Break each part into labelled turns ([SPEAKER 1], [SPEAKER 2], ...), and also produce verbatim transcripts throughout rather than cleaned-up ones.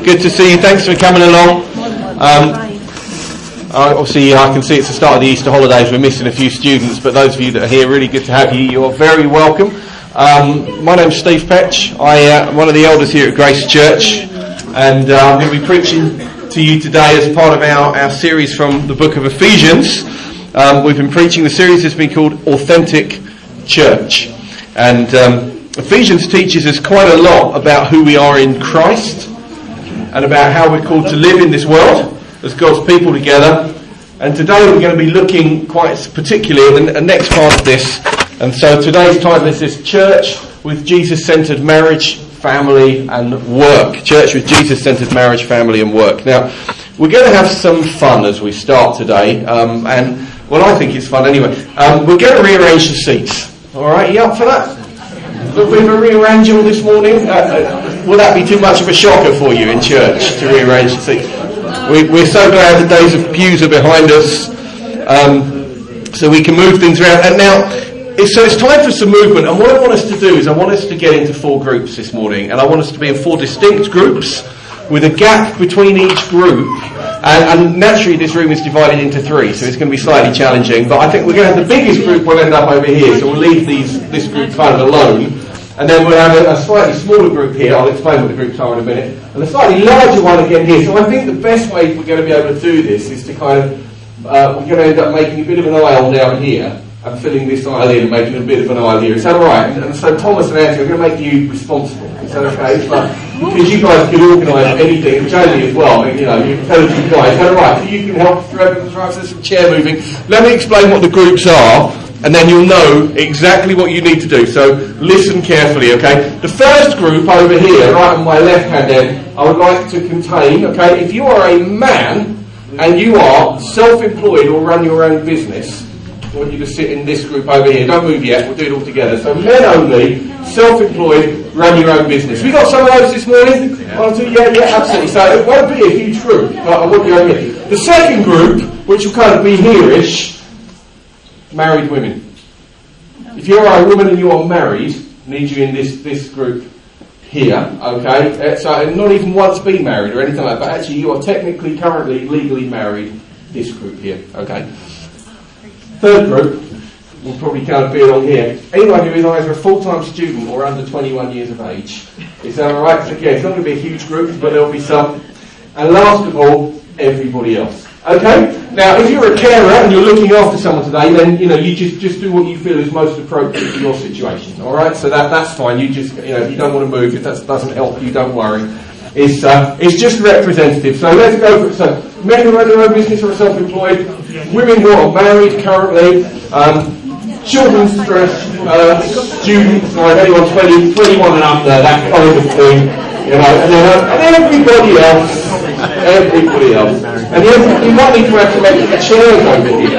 [SPEAKER 1] Good to see you. Thanks for coming along. Um, obviously, I can see it's the start of the Easter holidays. We're missing a few students, but those of you that are here, really good to have you. You're very welcome. Um, my name's Steve Petch. I, uh, I'm one of the elders here at Grace Church, and uh, I'm going to be preaching to you today as part of our, our series from the book of Ephesians. Um, we've been preaching, the series has been called Authentic Church. And um, Ephesians teaches us quite a lot about who we are in Christ and about how we're called to live in this world as God's people together. And today we're going to be looking quite particularly at the next part of this. And so today's title is this: Church with Jesus-centered marriage, family and work. Church with Jesus-centered marriage, family and work. Now, we're going to have some fun as we start today. Um, and, well, I think it's fun anyway. Um, we're going to rearrange the seats. All right, you up for that? Look, we've rearranged all this morning. Uh, will that be too much of a shocker for you in church to rearrange the seats? We, we're so glad the days of pews are behind us, um, so we can move things around. And now, it's, so it's time for some movement. And what I want us to do is I want us to get into four groups this morning, and I want us to be in four distinct groups with a gap between each group. And, and naturally, this room is divided into three, so it's going to be slightly challenging. But I think we're going to have the biggest group will end up over here, so we'll leave these this group kind of alone. And then we'll have a, a slightly smaller group here. I'll explain what the groups are in a minute. And a slightly larger one again here. So I think the best way we're going to be able to do this is to kind of, uh, we're going to end up making a bit of an aisle down here and filling this aisle in and making a bit of an aisle here. Is that all right? And, and so Thomas and Anthony, we're going to make you responsible. Is that okay? But, because you guys can organise anything, Jamie as well, you know, you can tell us you guys. Is that all right? So you can help through everyone's right, there's some chair moving. Let me explain what the groups are, and then you'll know exactly what you need to do. So listen carefully, okay? The first group over here, right on my left-hand end, I would like to contain, okay, if you are a man and you are self-employed or run your own business, I want you to sit in this group over here. Don't move yet, we'll do it all together. So men only, self-employed, run your own business. We got some of those this morning? Yeah, One, two, yeah, yeah, absolutely. So it won't be a huge group, but I want you over here. The second group, which will kind of be here-ish, married women. If you're a woman and you are married, I need you in this, this group here, okay? So not even once been married or anything like that, but actually you are technically, currently, legally married, this group here, okay? Third group will probably kind of be along here. Anyone who is either a full-time student or under twenty-one years of age. Is that alright? So, yeah, it's not going to be a huge group, but there will be some. And last of all, everybody else. Okay? Now, if you're a carer and you're looking after someone today, then, you know, you just, just do what you feel is most appropriate for your situation. Alright? So that, that's fine. You just, you know, if you don't want to move, if that doesn't help you, don't worry. It's, uh, it's just representative. So let's go for it. So, men who run their own business or are self-employed, women who are married currently, um, children's dress, uh, students, like anyone twenty, twenty-one and under, that kind of thing, you know, and then uh, and everybody else, everybody else. And you, you might need to have to make a chairs over here.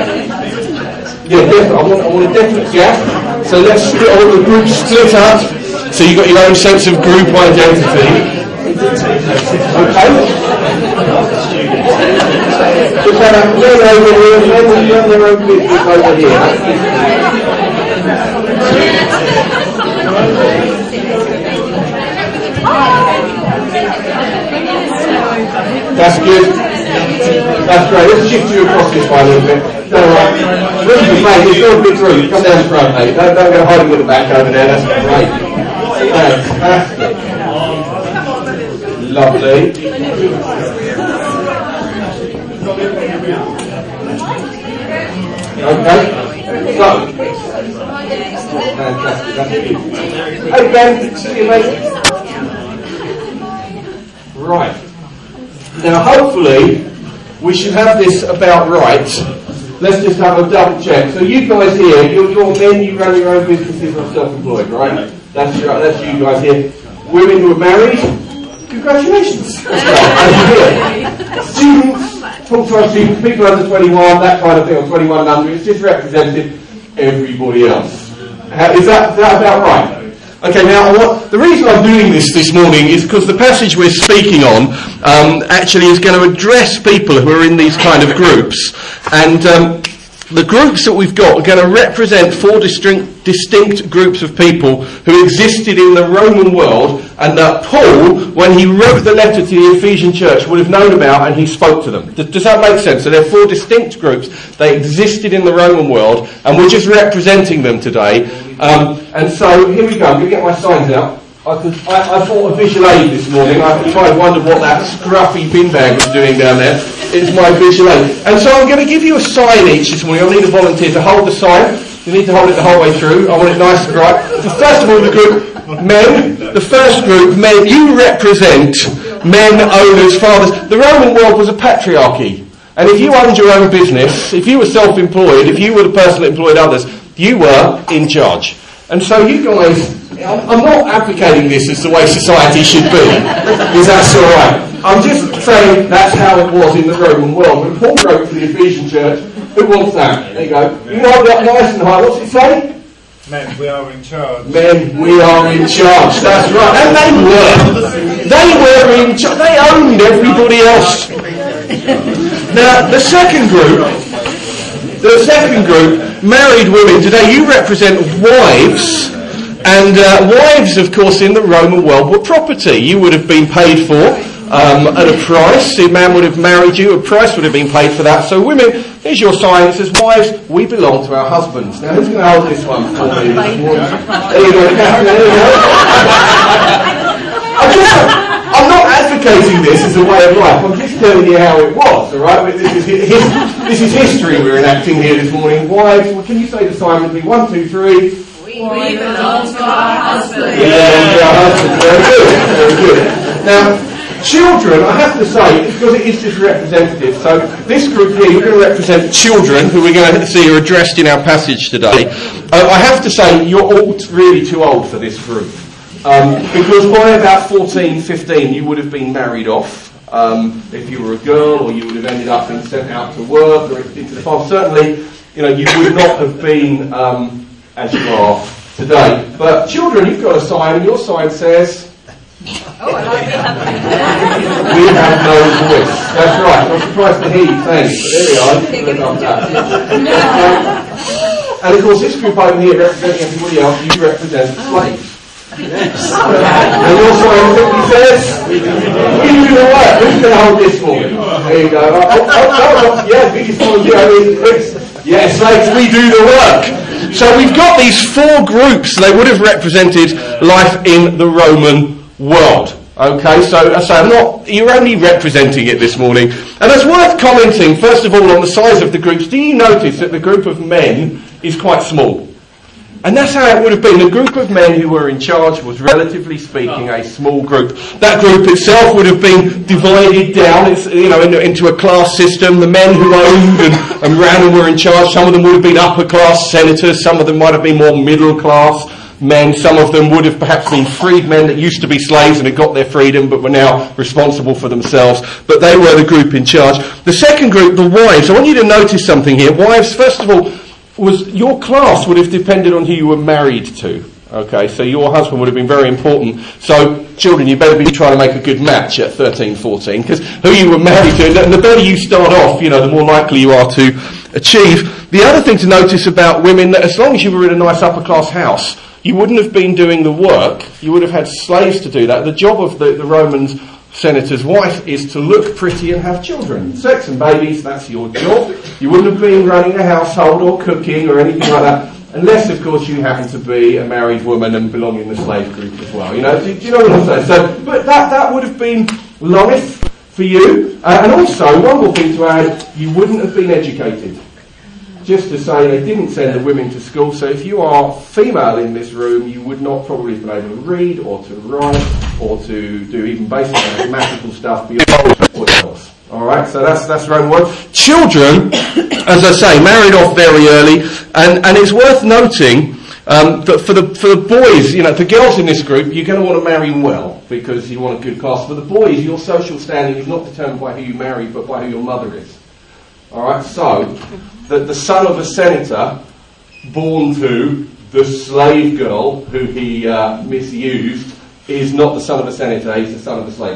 [SPEAKER 1] Yeah, definitely. I want, I want a definite gap. So let's split all the groups split up, so you've got your own sense of group identity. Okay? Just have a men over here, men who run their own business over here. That's good. That's great. Let's shift you across this way a little bit. Don't worry. Look at the face. It's all a big room. Come down the front, mate. Don't, don't go hiding with the back over there. That's great. Fantastic. Lovely. Okay. So. Fantastic. That's good. Hey, Ben. See you, mate. Right. Now, hopefully, we should have this about right. Let's just have a double check. So you guys here, you're, you're men, you run your own businesses or self-employed, right? That's right, that's you guys here. Women who are married, congratulations. Students, full-time students, people under twenty-one, that kind of thing, or twenty-one and under, it's just represented everybody else. Is that, is that about right? Okay, now what, the reason I'm doing this this morning is because the passage we're speaking on um, actually is going to address people who are in these kind of groups. And um, the groups that we've got are going to represent four distinct, distinct groups of people who existed in the Roman world, and that Paul, when he wrote the letter to the Ephesian church, would have known about, and he spoke to them. Does, does that make sense? So there are four distinct groups. They existed in the Roman world, and we're just representing them today. Um, and so here we go. I'm going to get my signs out. I, could, I, I thought of visual aid this morning. I tried to wonder what that scruffy bin bag was doing down there. It's my visual aid. And so I'm going to give you a sign each this morning. I'll need a volunteer to hold the sign. You need to hold it the whole way through. I want it nice and bright. So first of all, the group, men. The first group, men. You represent men, owners, fathers. The Roman world was a patriarchy. And if you owned your own business, if you were self-employed, if you were the person that employed others, you were in charge. And so you guys... I'm not advocating this as the way society should be, because that's alright. I'm just saying that's how it was in the Roman world. When Paul wrote to the Ephesian church, who wants that? There you go. You hold it up nice and high. What's it say?
[SPEAKER 2] Men, we are in charge.
[SPEAKER 1] Men, we are in charge. That's right. And they were. They were in charge. They owned everybody else. Now, the second group, the second group, married women. Today you represent wives. And uh, wives, of course, in the Roman world were property. You would have been paid for um, at a price. A man would have married you. A price would have been paid for that. So women, here's your sign. It says, wives, we belong to our husbands. Now, who's going to hold this one for me? There you go. There you go. I'm, just, I'm not advocating this as a way of life. I'm just telling you how it was, all right? This is, his, this is history we're enacting here this morning. Wives, well, can you say the sign with me? One, two, three.
[SPEAKER 3] We belong to our husbands.
[SPEAKER 1] We belong to our husbands. Very good, very good. Now, children, I have to say, because it is just representative, so this group here, you're going to represent children, who we're going to see are addressed in our passage today. Uh, I have to say, you're all really too old for this group. Um, because by about fourteen, fifteen, you would have been married off. Um, if you were a girl, or you would have ended up being sent out to work, or into the farm. Certainly, you know, you would not have been... Um, as you are today. But children, you've got a sign, and your sign says...
[SPEAKER 3] Oh, I like that.
[SPEAKER 1] We have no voice. That's right. I'm surprised to hear you thanks, but there we are. And of course, this group over here, representing everybody else, you represent slaves. Yes. And your sign simply says, we do the work. Who's going to hold this for me? There you go. Oh, oh, oh, oh, yeah, biggest volunteer, I mean, Chris. Yes, slaves, we do the work. So we've got these four groups. They would have represented life in the Roman world. Okay, so I say I'm not, you're only representing it this morning. And it's worth commenting, first of all, on the size of the groups. Do you notice that the group of men is quite small? And that's how it would have been. The group of men who were in charge was, relatively speaking, a small group. That group itself would have been divided down, it's, you know, into a class system. The men who owned and, and ran and were in charge, some of them would have been upper class senators, some of them might have been more middle class men, some of them would have perhaps been freedmen that used to be slaves and had got their freedom but were now responsible for themselves. But they were the group in charge. The second group, the wives. I want you to notice something here. Wives, first of all, was your class would have depended on who you were married to. Okay, so your husband would have been very important. So, children, you better be trying to make a good match at thirteen, fourteen, because who you were married to, and the better you start off, you know, the more likely you are to achieve. The other thing to notice about women, that as long as you were in a nice upper class house, you wouldn't have been doing the work. You would have had slaves to do that. The job of the, the Romans senator's wife is to look pretty and have children. Sex and babies, that's your job. You wouldn't have been running a household or cooking or anything like that, unless, of course, you happen to be a married woman and belong in the slave group as well. You know, do, do you know what I'm saying? So, but that, that would have been life for you. Uh, and also, one more thing to add, you wouldn't have been educated. Just to say, they didn't send the women to school, so if you are female in this room, you would not probably have been able to read or to write or to do even basic mathematical stuff beyond what else. Alright, so that's that's Roman world. Children, as I say, married off very early, and, and it's worth noting um, that for the for the boys, you know, the girls in this group, you're going to want to marry well because you want a good class. For the boys, your social standing is not determined by who you marry, but by who your mother is. Alright, so that the son of a senator born to the slave girl who he uh, misused is not the son of a senator, he's the son of a slave girl.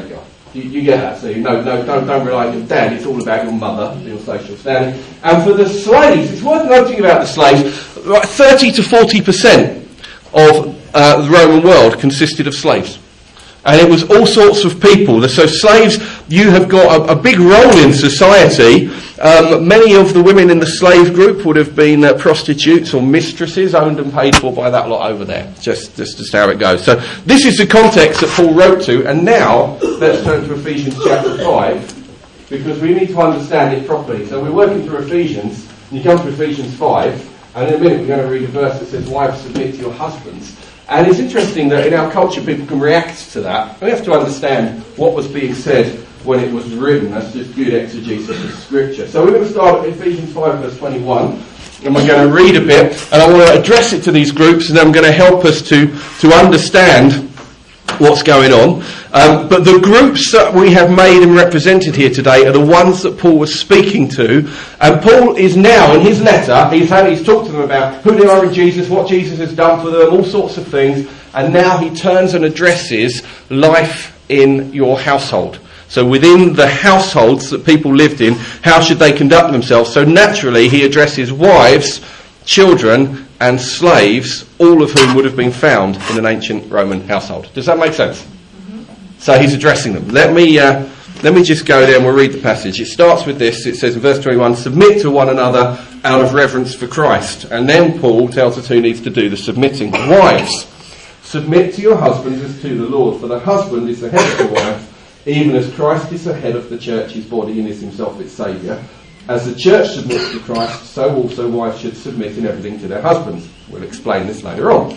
[SPEAKER 1] You, you get that, so you no, no, don't, don't rely on your dad, it's all about your mother, your social standing. And for the slaves, it's worth noting about the slaves, like thirty to forty percent of uh, the Roman world consisted of slaves. And it was all sorts of people. So slaves, you have got a, a big role in society. Um, many of the women in the slave group would have been uh, prostitutes or mistresses, owned and paid for by that lot over there. Just, just, just how it goes. So this is the context that Paul wrote to. And now, let's turn to Ephesians chapter five, because we need to understand it properly. So we're working through Ephesians, and you come to Ephesians five, and in a minute we're going to read a verse that says, wives, submit to your husbands. And it's interesting that in our culture people can react to that. We have to understand what was being said when it was written. That's just good exegesis of Scripture. So we're going to start at Ephesians five verse twenty-one. And we're going to read a bit. And I want to address it to these groups. And I'm going to help us to, to understand what's going on. Um, but the groups that we have made and represented here today are the ones that Paul was speaking to. And Paul is now, in his letter, he's, had, he's talked to them about who they are in Jesus, what Jesus has done for them, all sorts of things. And now he turns and addresses life in your household. So within the households that people lived in, how should they conduct themselves? So naturally he addresses wives, children and slaves, all of whom would have been found in an ancient Roman household. Does that make sense? Mm-hmm. So he's addressing them. Let me uh, let me just go there and we'll read the passage. It starts with this. It says in verse twenty-one, submit to one another out of reverence for Christ. And then Paul tells us who needs to do the submitting. Wives, submit to your husbands as to the Lord, for the husband is the head of the wife, even as Christ is the head of the church, his body, and is himself its saviour. As the church submits to Christ, so also wives should submit in everything to their husbands. We'll explain this later on.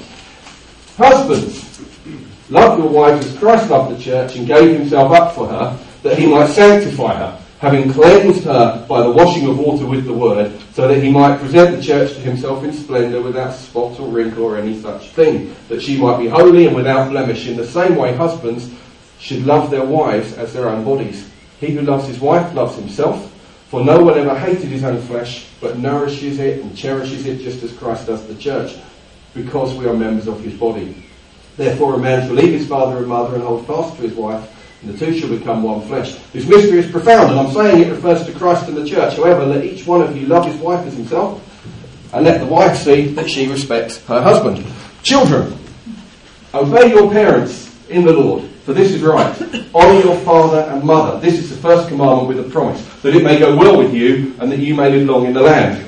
[SPEAKER 1] Husbands, love your wives as Christ loved the church and gave himself up for her, that he might sanctify her, having cleansed her by the washing of water with the word, so that he might present the church to himself in splendour, without spot or wrinkle or any such thing, that she might be holy and without blemish. In the same way, husbands should love their wives as their own bodies. He who loves his wife loves himself. For no one ever hated his own flesh, but nourishes it and cherishes it, just as Christ does the church, because we are members of his body. Therefore a man shall leave his father and mother and hold fast to his wife, and the two shall become one flesh. This mystery is profound, and I'm saying it refers to Christ and the church. However, let each one of you love his wife as himself, and let the wife see that she respects her husband. Children, obey your parents in the Lord, for this is right. Honour your father and mother. This is the first commandment with a promise, that it may go well with you and that you may live long in the land.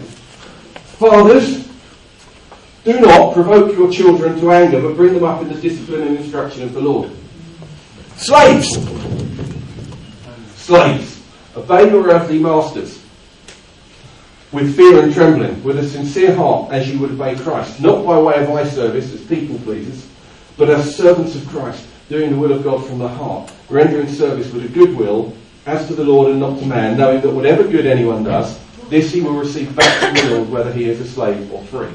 [SPEAKER 1] Fathers, do not provoke your children to anger, but bring them up in the discipline and instruction of the Lord. Slaves! Slaves, obey your earthly masters with fear and trembling, with a sincere heart, as you would obey Christ, not by way of eye service as people pleasers, but as servants of Christ, doing the will of God from the heart, rendering service with a good will, as to the Lord and not to man, knowing that whatever good anyone does, this he will receive back from the Lord, whether he is a slave or free.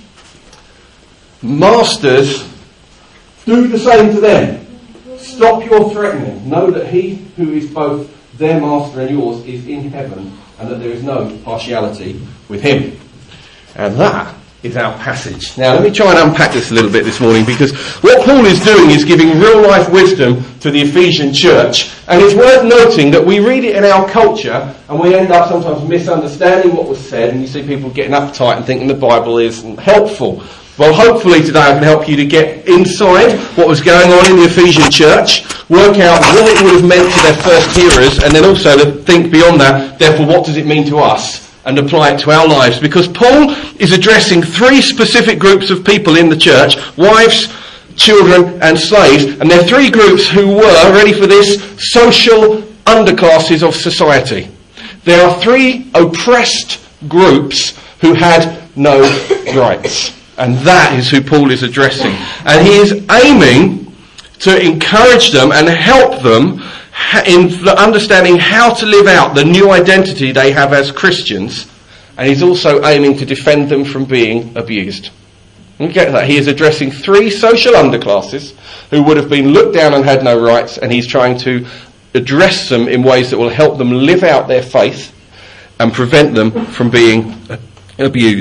[SPEAKER 1] Masters, do the same to them. Stop your threatening. Know that he who is both their master and yours is in heaven, and that there is no partiality with him. And that is our passage. Now let me try and unpack this a little bit this morning, because what Paul is doing is giving real life wisdom to the Ephesian church, and it's worth noting that we read it in our culture and we end up sometimes misunderstanding what was said, and you see people getting uptight and thinking the Bible isn't helpful. Well, hopefully today I can help you to get inside what was going on in the Ephesian church, work out what it would have meant to their first hearers, and then also to think beyond that, therefore what does it mean to us? And apply it to our lives, because Paul is addressing three specific groups of people in the church: wives, children and slaves. And they're three groups who were, ready for this, social underclasses of society. There are three oppressed groups who had no rights, and that is who Paul is addressing. And he is aiming to encourage them and help them in understanding how to live out the new identity they have as Christians, and he's also aiming to defend them from being abused. You get that? He is addressing three social underclasses who would have been looked down and had no rights, and he's trying to address them in ways that will help them live out their faith and prevent them from being abused.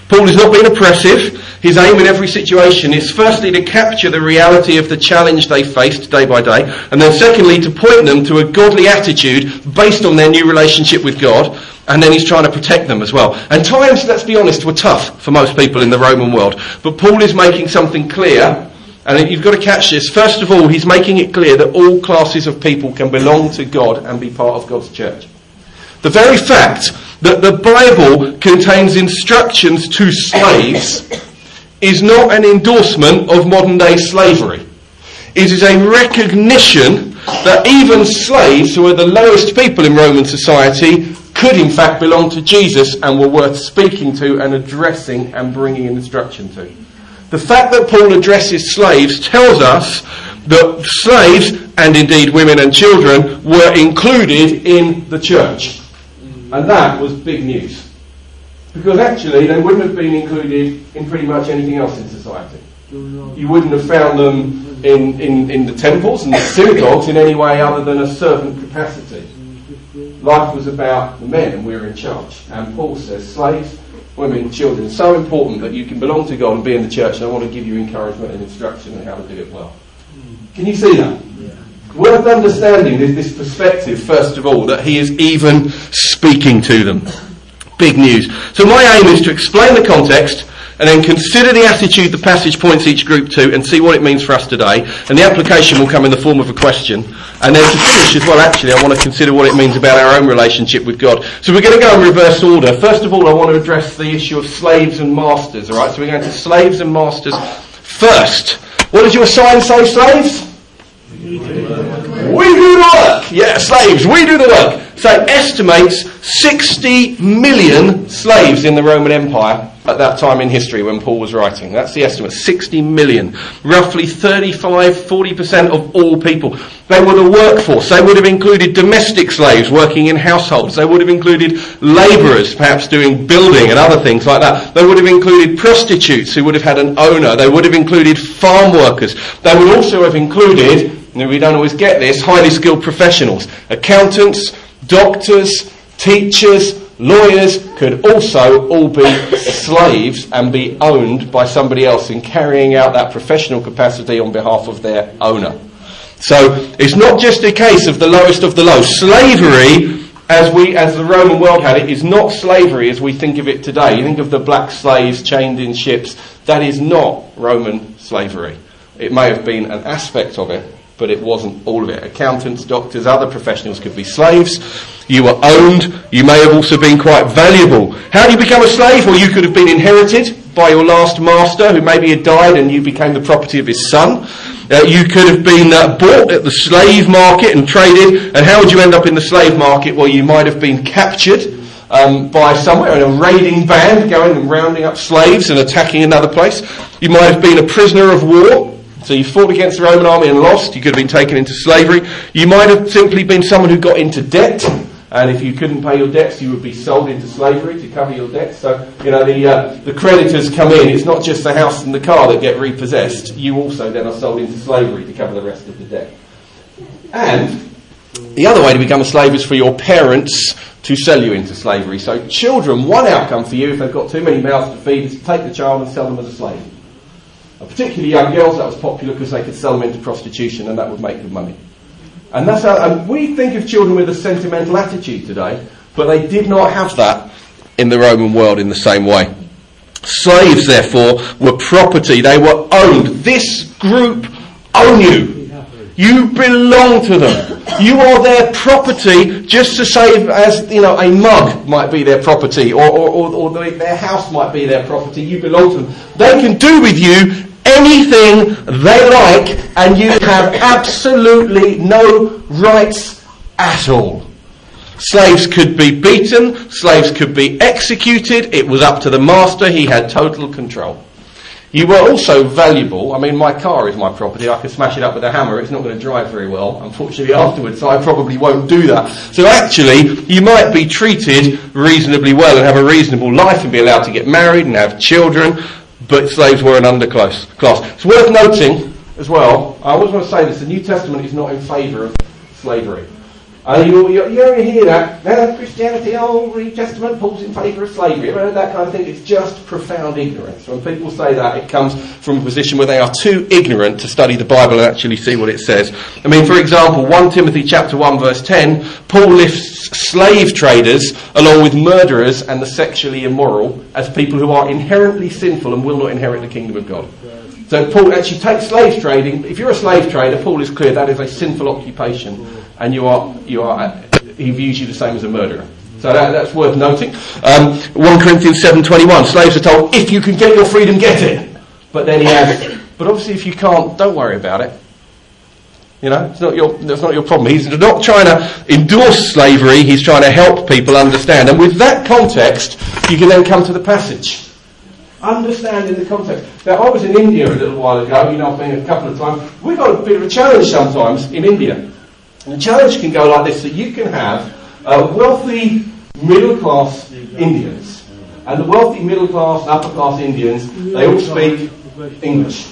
[SPEAKER 1] Paul is not being oppressive. His aim in every situation is firstly to capture the reality of the challenge they faced day by day, and then secondly to point them to a godly attitude based on their new relationship with God, and then he's trying to protect them as well. And times, let's be honest, were tough for most people in the Roman world, but Paul is making something clear, and you've got to catch this. First of all, he's making it clear that all classes of people can belong to God and be part of God's church. The very fact that the Bible contains instructions to slaves is not an endorsement of modern day slavery. It is a recognition that even slaves, who are the lowest people in Roman society, could in fact belong to Jesus and were worth speaking to and addressing and bringing instruction to. The fact that Paul addresses slaves tells us that slaves, and indeed women and children, were included in the church. And that was big news. Because actually they wouldn't have been included in pretty much anything else in society. You wouldn't have found them in, in, in the temples and the synagogues in any way other than a servant capacity. Life was about the men, and we were in charge. And Paul says, slaves, women, children, so important that you can belong to God and be in the church, and I want to give you encouragement and instruction on how to do it well. Can you see that? Worth understanding is this perspective, first of all, that he is even speaking to them. Big news. So my aim is to explain the context and then consider the attitude the passage points each group to and see what it means for us today. And the application will come in the form of a question. And then to finish as well, actually, I want to consider what it means about our own relationship with God. So we're going to go in reverse order. First of all, I want to address the issue of slaves and masters. All right, so we're going to slaves and masters first. What does your sign say, slaves? We do the work. Yeah, slaves, we do the work. So it estimates sixty million slaves in the Roman Empire at that time in history when Paul was writing. That's the estimate, sixty million. Roughly thirty-five, forty percent of all people. They were the workforce. They would have included domestic slaves working in households. They would have included labourers, perhaps doing building and other things like that. They would have included prostitutes who would have had an owner. They would have included farm workers. They would also have included, and we don't always get this, highly skilled professionals. Accountants, doctors, teachers, lawyers could also all be slaves and be owned by somebody else in carrying out that professional capacity on behalf of their owner. So it's not just a case of the lowest of the low. Slavery, as we, as the Roman world had it, is not slavery as we think of it today. You think of the black slaves chained in ships. That is not Roman slavery. It may have been an aspect of it, but it wasn't all of it. Accountants, doctors, other professionals could be slaves. You were owned. You may have also been quite valuable. How do you become a slave? Well, you could have been inherited by your last master, who maybe had died and you became the property of his son. Uh, you could have been uh, bought at the slave market and traded. And how would you end up in the slave market? Well, you might have been captured um, by somewhere in a raiding band going and rounding up slaves and attacking another place. You might have been a prisoner of war. So you fought against the Roman army and lost. You could have been taken into slavery. You might have simply been someone who got into debt. And if you couldn't pay your debts, you would be sold into slavery to cover your debts. So, you know, the uh, the creditors come in. It's not just the house and the car that get repossessed. You also then are sold into slavery to cover the rest of the debt. And the other way to become a slave is for your parents to sell you into slavery. So children, one outcome for you, if they've got too many mouths to feed, is to take the child and sell them as a slave. And particularly young girls, that was popular because they could sell them into prostitution and that would make good money. And that's how, and we think of children with a sentimental attitude today, but they did not have that in the Roman world in the same way. Slaves, therefore, were property. They were owned. This group own you. You belong to them. You are their property, just the same as, you know, a mug might be their property, or, or, or, or their house might be their property. You belong to them. They can do with you anything they like, and you have absolutely no rights at all. Slaves could be beaten, slaves could be executed. It was up to the master. He had total control. You were also valuable. I mean, my car is my property. I could smash it up with a hammer. It's not going to drive very well, unfortunately, afterwards, so I probably won't do that. So actually, you might be treated reasonably well and have a reasonable life and be allowed to get married and have children, but slaves were an underclass. It's worth noting as well, I always want to say this, the New Testament is not in favour of slavery. Uh, you, you, you only hear that, now Christianity, oh, New Testament, Paul's in favour of slavery. You know, that kind of thing. It's just profound ignorance. When people say that, it comes from a position where they are too ignorant to study the Bible and actually see what it says. I mean, for example, First Timothy chapter one verse ten, Paul lists slave traders along with murderers and the sexually immoral as people who are inherently sinful and will not inherit the kingdom of God. So Paul actually takes slave trading. If you're a slave trader, Paul is clear that is a sinful occupation, and you are you are he views you the same as a murderer. So that, that's worth noting. Um, First Corinthians seven twenty-one, slaves are told, if you can get your freedom, get it. But then he adds, but obviously if you can't, don't worry about it. You know, it's not your that's not your problem. He's not trying to endorse slavery. He's trying to help people understand. And with that context, you can then come to the passage. Understanding the context. Now, I was in India a little while ago. You know, I've been a couple of times. We've got a bit of a challenge sometimes in India. And the challenge can go like this: that you can have uh, wealthy middle-class Indians, and the wealthy middle-class, upper-class Indians, they all speak English.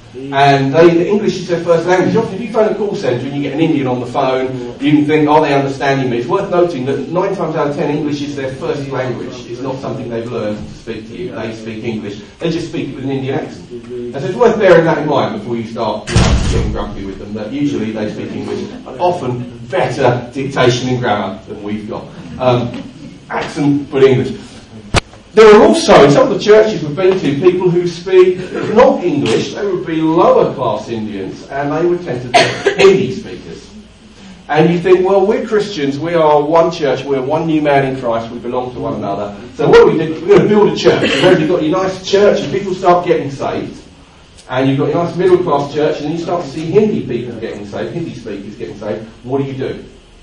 [SPEAKER 1] And they, the English is their first language. Often if you phone a call centre and you get an Indian on the phone, you can think, are they understanding me? It's worth noting that nine times out of ten English is their first language. It's not something they've learned to speak to you. They speak English. They just speak it with an Indian accent. And so it's worth bearing that in mind before you start, you know, getting grumpy with them, that usually they speak English, and often better dictation and grammar than we've got. Um, accent, but English. There are also, in some of the churches we've been to, people who speak not English. They would be lower class Indians, and they would tend to be Hindi speakers. And you think, well, we're Christians, we are one church, we're one new man in Christ, we belong to one another. So what do we do? We're going to build a church. And you've got your nice church and people start getting saved, and you've got your nice middle class church, and you start to see Hindi people getting saved, Hindi speakers getting saved. What do you do?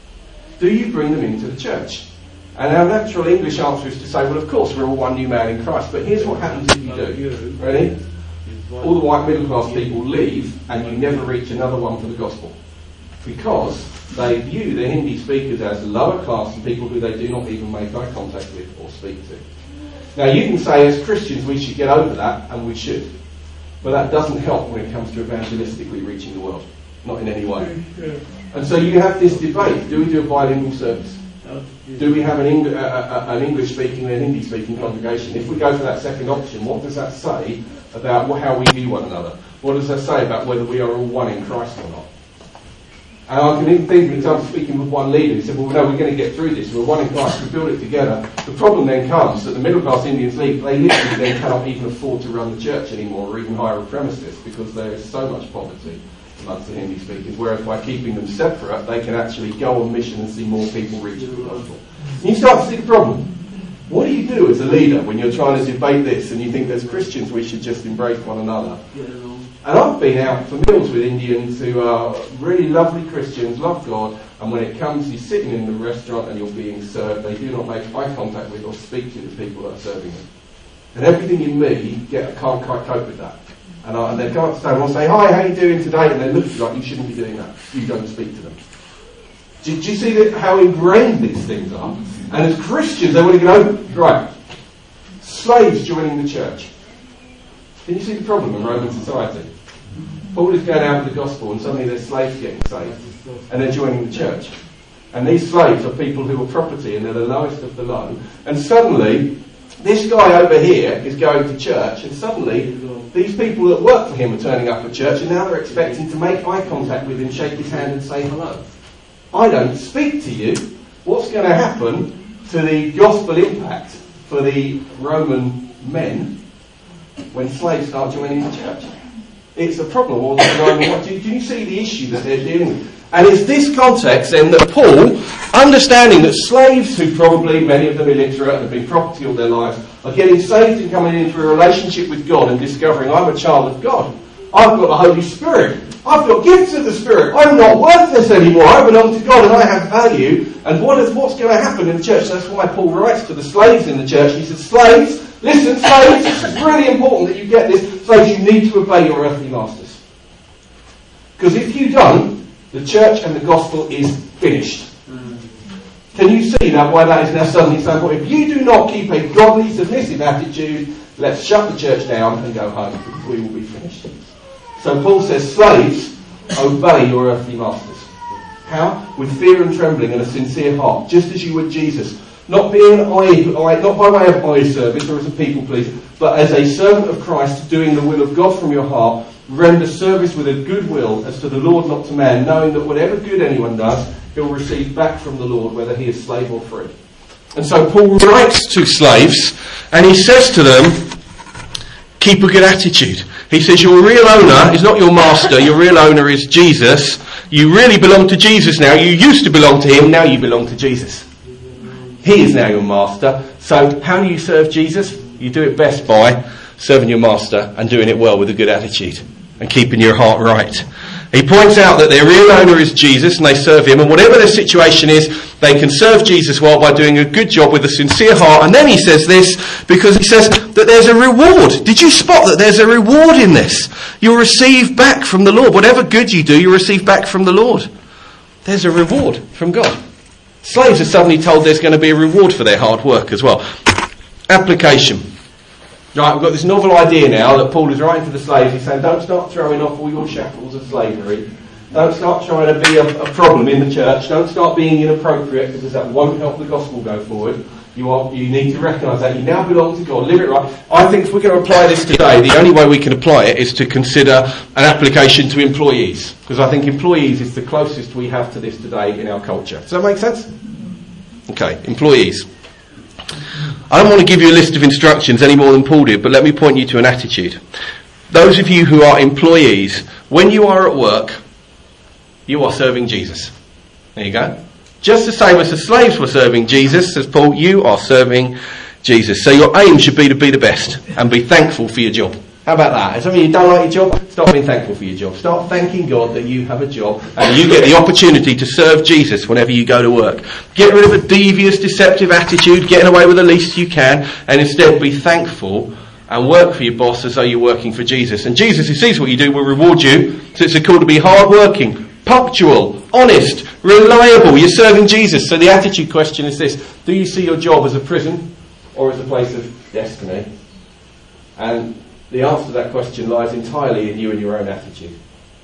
[SPEAKER 1] Do you bring them into the church? And our natural English answer is to say, well, of course, we're all one new man in Christ. But here's what happens if you do. Ready? All the white middle class people leave, and you never reach another one for the gospel. Because they view the Hindi speakers as lower class and people who they do not even make eye contact with or speak to. Now, you can say as Christians we should get over that, and we should. But that doesn't help when it comes to evangelistically reaching the world. Not in any way. And so you have this debate. Do we do a bilingual service? Do we have an, Eng- uh, uh, an English-speaking and a Hindi-speaking congregation? If we go for that second option, what does that say about how we view one another? What does that say about whether we are all one in Christ or not? And I can even think of example speaking with one leader who said, well, no, we're going to get through this. We're one in Christ. We build it together. The problem then comes that the middle-class Indians leave. They literally then cannot even afford to run the church anymore or even hire a premises because there is so much poverty amongst the Hindi speakers, whereas by keeping them separate, they can actually go on mission and see more people reach the gospel. And you start to see the problem. What do you do as a leader when you're trying to debate this and you think as Christians we should just embrace one another? And I've been out for meals with Indians who are really lovely Christians, love God, and when it comes, you're sitting in the restaurant and you're being served, they do not make eye contact with or speak to the people that are serving them. And everything in me get, can't quite cope with that. And, I, and they go up to the table and say, hi, how are you doing today? And they look at you like, you shouldn't be doing that. You don't speak to them. Do, do you see that, how ingrained these things are? And as Christians, they want to get over, right, slaves joining the church. Can you see the problem in Roman society? Paul is going out with the gospel and suddenly there's slaves getting saved. And they're joining the church. And these slaves are people who are property and they're the lowest of the low. And suddenly, this guy over here is going to church and suddenly these people that work for him are turning up at church and now they're expecting to make eye contact with him, shake his hand and say hello. I don't speak to you. What's going to happen to the gospel impact for the Roman men when slaves start joining the church? It's a problem. Or do you see the issue that they're dealing with? And it's this context then that Paul, understanding that slaves who probably, many of them illiterate and have been property all their lives, are getting saved and coming into a relationship with God and discovering I'm a child of God. I've got the Holy Spirit. I've got gifts of the Spirit. I'm not worthless anymore. I belong to God and I have value. And what is, what's going to happen in the church? That's why Paul writes to the slaves in the church. He says, slaves, listen, slaves, it's really important that you get this. Slaves, you need to obey your earthly masters. Because if you don't, the church and the gospel is finished. Mm. Can you see now why that is now suddenly so important? If you do not keep a godly, submissive attitude, let's shut the church down and go home because we will be finished. So Paul says, slaves, obey your earthly masters. How? With fear and trembling and a sincere heart, just as you would Jesus. Not being eye, not by way of eye service or as a people pleaser, but as a servant of Christ, doing the will of God from your heart. Render service with a good will as to the Lord, not to man, knowing that whatever good anyone does, he'll receive back from the Lord, whether he is slave or free. And so Paul writes to slaves, and he says to them, keep a good attitude. He says your real owner is not your master, your real owner is Jesus. You really belong to Jesus now. You used to belong to him, now you belong to Jesus. He is now your master. So how do you serve Jesus? You do it best by serving your master and doing it well with a good attitude and keeping your heart right. He points out that their real owner is Jesus and they serve him, and whatever their situation is, they can serve Jesus well by doing a good job with a sincere heart. And then he says this because he says that there's a reward. Did you spot that there's a reward in this? You'll receive back from the Lord. Whatever good you do, you'll receive back from the Lord. There's a reward from God. Slaves are suddenly told there's going to be a reward for their hard work as well. Application. Right, we've got this novel idea now that Paul is writing to the slaves. He's saying, don't start throwing off all your shackles of slavery. Don't start trying to be a, a problem in the church. Don't start being inappropriate, because that won't help the gospel go forward. You are, you need to recognise that. You now belong to God. Live it right. I think if we're going to apply this today, the only way we can apply it is to consider an application to employees. Because I think employees is the closest we have to this today in our culture. Does that make sense? Okay, employees. I don't want to give you a list of instructions any more than Paul did, but let me point you to an attitude. Those of you who are employees, when you are at work, you are serving Jesus. There you go. Just the same as the slaves were serving Jesus, says Paul, you are serving Jesus. So your aim should be to be the best and be thankful for your job. How about that? If some of you don't like your job, start being thankful for your job. Start thanking God that you have a job and you get the opportunity to serve Jesus whenever you go to work. Get rid of a devious, deceptive attitude, getting away with the least you can, and instead be thankful and work for your boss as though you're working for Jesus. And Jesus, who sees what you do, will reward you. So it's a call to be hard-working, punctual, honest, reliable. You're serving Jesus. So the attitude question is this: do you see your job as a prison or as a place of destiny? And the answer to that question lies entirely in you and your own attitude.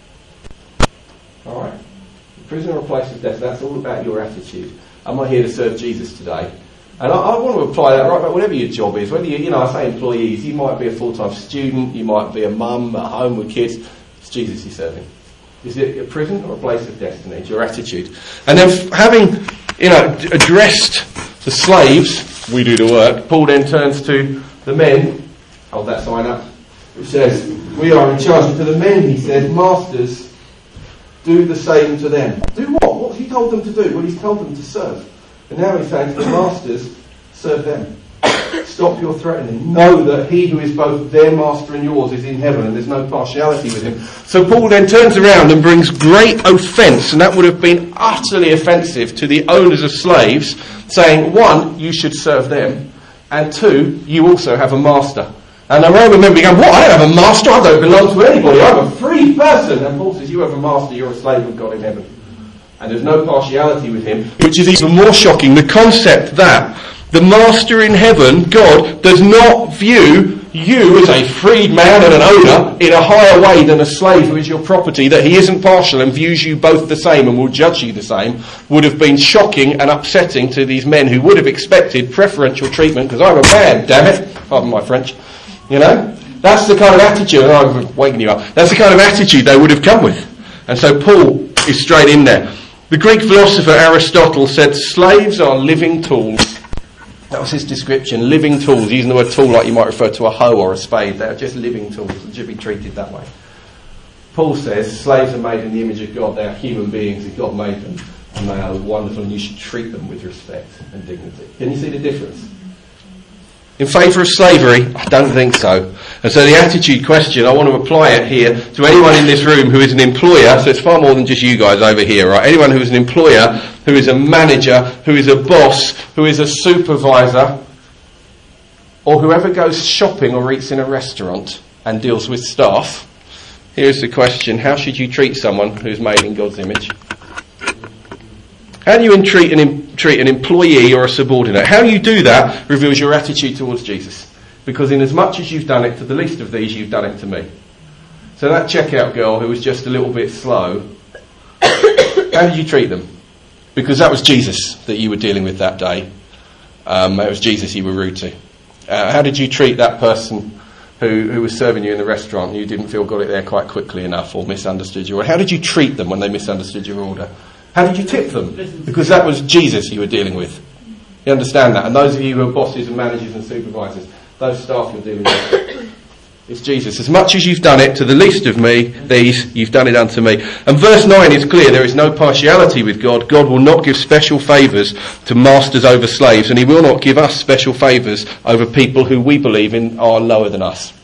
[SPEAKER 1] Alright? Prison or a place of death, that's all about your attitude. Am I here to serve Jesus today? And I, I want to apply that right about whatever your job is. Whether you, you know, I say employees, you might be a full-time student, you might be a mum at home with kids. It's Jesus you're serving. Is it a prison or a place of destiny? It's your attitude. And then f- having, you know, d- addressed the slaves, we do the work, Paul then turns to the men. Hold that sign up. It says, we are in charge. To the men, he says, masters, do the same to them. Do what? What's he told them to do? Well, he's told them to serve. And now he's saying to the masters, serve them. Stop your threatening. Know that he who is both their master and yours is in heaven, and there's no partiality with him. So Paul then turns around and brings great offence, and that would have been utterly offensive to the owners of slaves, saying, one, you should serve them, and two, you also have a master. And I remember going, what? I don't have a master, I don't belong to anybody, I'm a free person. And Paul says, you have a master, you're a slave of God in heaven. And there's no partiality with him, which is even more shocking. The concept that the master in heaven, God, does not view you as a freed man and an owner in a higher way than a slave who is your property, that he isn't partial and views you both the same and will judge you the same, would have been shocking and upsetting to these men who would have expected preferential treatment, because I'm a man, damn it, pardon my French. You know, that's the kind of attitude, and I'm waking you up, that's the kind of attitude they would have come with. And so Paul is straight in there. The Greek philosopher Aristotle said slaves are living tools. That was his description, living tools, using the word tool like you might refer to a hoe or a spade. They're just living tools and should be treated that way. Paul says slaves are made in the image of God, they are human beings and God made them, and they are wonderful, and you should treat them with respect and dignity. Can you see the difference? In favour of slavery? I don't think so. And so the attitude question, I want to apply it here to anyone in this room who is an employer, so it's far more than just you guys over here, right? Anyone who is an employer, who is a manager, who is a boss, who is a supervisor, or whoever goes shopping or eats in a restaurant and deals with staff, here's the question, how should you treat someone who's made in God's image? How do you treat an, treat an employee or a subordinate? How you do that reveals your attitude towards Jesus. Because in as much as you've done it to the least of these, you've done it to me. So that checkout girl who was just a little bit slow, How did you treat them? Because that was Jesus that you were dealing with that day. Um, it was Jesus you were rude to. Uh, how did you treat that person who, who was serving you in the restaurant and you didn't feel got it there quite quickly enough or misunderstood your order? How did you treat them when they misunderstood your order? How did you tip them? Because that was Jesus you were dealing with. You understand that? And those of you who are bosses and managers and supervisors, those staff you're dealing with, it's Jesus. As much as you've done it to the least of me, these, you've done it unto me. And verse nine is clear. There is no partiality with God. God will not give special favours to masters over slaves, and he will not give us special favours over people who we believe in are lower than us.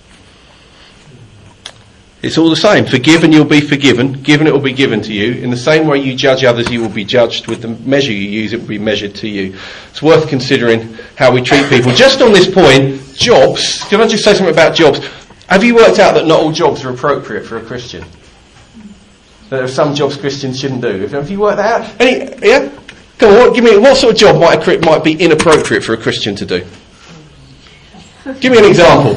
[SPEAKER 1] It's all the same. Forgive and you'll be forgiven. Given it will be given to you. In the same way you judge others, you will be judged. With the measure you use, it will be measured to you. It's worth considering how we treat people. Just on this point, jobs. Can I just say something about jobs? Have you worked out that not all jobs are appropriate for a Christian? That there are some jobs Christians shouldn't do. Have you worked that out? Any, yeah? Come on, what, give me, what sort of job might, a, might be inappropriate for a Christian to do? Give me an example.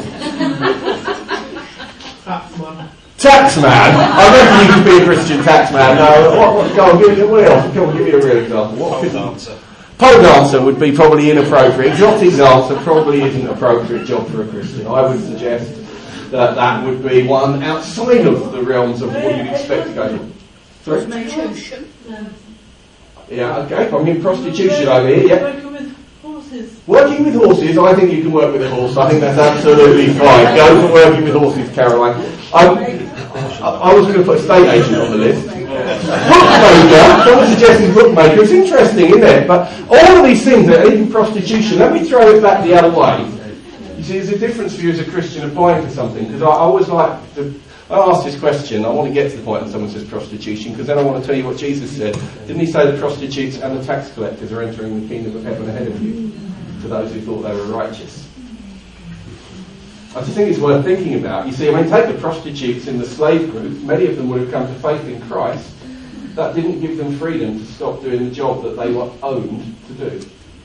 [SPEAKER 2] Taxman.
[SPEAKER 1] Taxman? I reckon you could be a Christian taxman. No, what, what, go on, give me, what else? Come on, give me a real example. What
[SPEAKER 2] Pole dancer.
[SPEAKER 1] Pole dancer would be probably inappropriate. Exotic dancer probably isn't an appropriate job for a Christian. I would suggest that that would be one outside of the realms of what you'd expect to go to. Sorry?
[SPEAKER 3] Prostitution.
[SPEAKER 1] Yeah, okay. I mean prostitution over here, yeah.
[SPEAKER 3] Working with horses.
[SPEAKER 1] Working with horses, I think you can work with a horse. I think that's absolutely fine. Go for working with horses, Caroline. I, I, I was going to put estate agent on the list. Bookmaker, someone suggested bookmaker. It's interesting, isn't it? But all of these things, even prostitution, let me throw it back the other way. You see, there's a difference for you as a Christian applying for something, because I, I always like to, I ask this question, I want to get to the point when someone says prostitution, because then I want to tell you what Jesus said. Didn't he say the prostitutes and the tax collectors are entering the kingdom of heaven ahead of you, to those who thought they were righteous? I just think it's worth thinking about. You see, I mean, take the prostitutes in the slave group, many of them would have come to faith in Christ. That didn't give them freedom to stop doing the job that they were owned to do.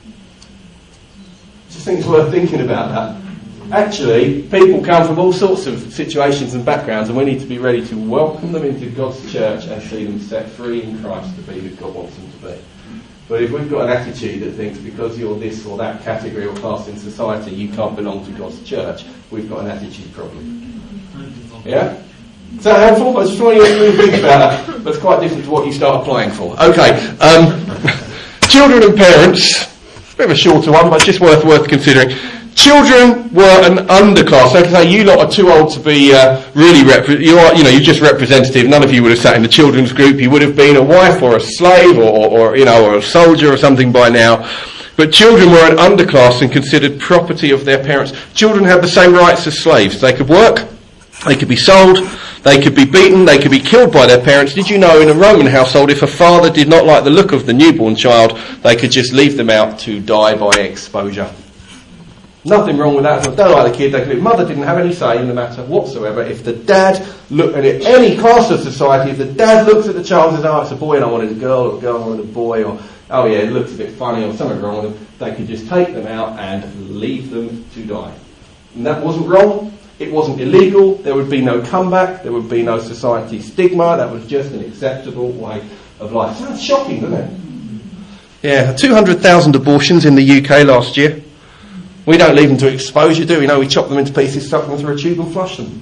[SPEAKER 1] I just think it's worth thinking about that. Actually, people come from all sorts of situations and backgrounds, and we need to be ready to welcome them into God's church and see them set free in Christ to be who God wants them to be. But if we've got an attitude that thinks because you're this or that category or class in society, you can't belong to God's church, we've got an attitude problem. Yeah? Is that helpful? I just want you to think about that. That's quite different to what you start applying for. Okay. Um, children and parents. It's a bit of a shorter one, but just worth worth considering. Children were an underclass. Like I say, you lot are too old to be uh, really rep- you are, you know, you're just representative. None of you would have sat in the children's group. You would have been a wife or a slave or, or, or you know, or a soldier or something by now. But children were an underclass and considered property of their parents. Children had the same rights as slaves. They could work, they could be sold, they could be beaten, they could be killed by their parents. Did you know in a Roman household, if a father did not like the look of the newborn child, they could just leave them out to die by exposure? Nothing wrong with that. If they don't like the kid, they could leave. Mother didn't have any say in the matter whatsoever. If the dad looked at it, any class of society, if the dad looks at the child and says, oh, it's a boy and I wanted a girl, or a girl and I wanted a boy, or oh yeah, it looks a bit funny, or something wrong with them, they could just take them out and leave them to die. And that wasn't wrong. It wasn't illegal. There would be no comeback. There would be no society stigma. That was just an acceptable way of life. Sounds shocking, doesn't it? Yeah, two hundred thousand abortions in the U K last year. We don't leave them to exposure, do we? No, we chop them into pieces, stuff them through a tube and flush them.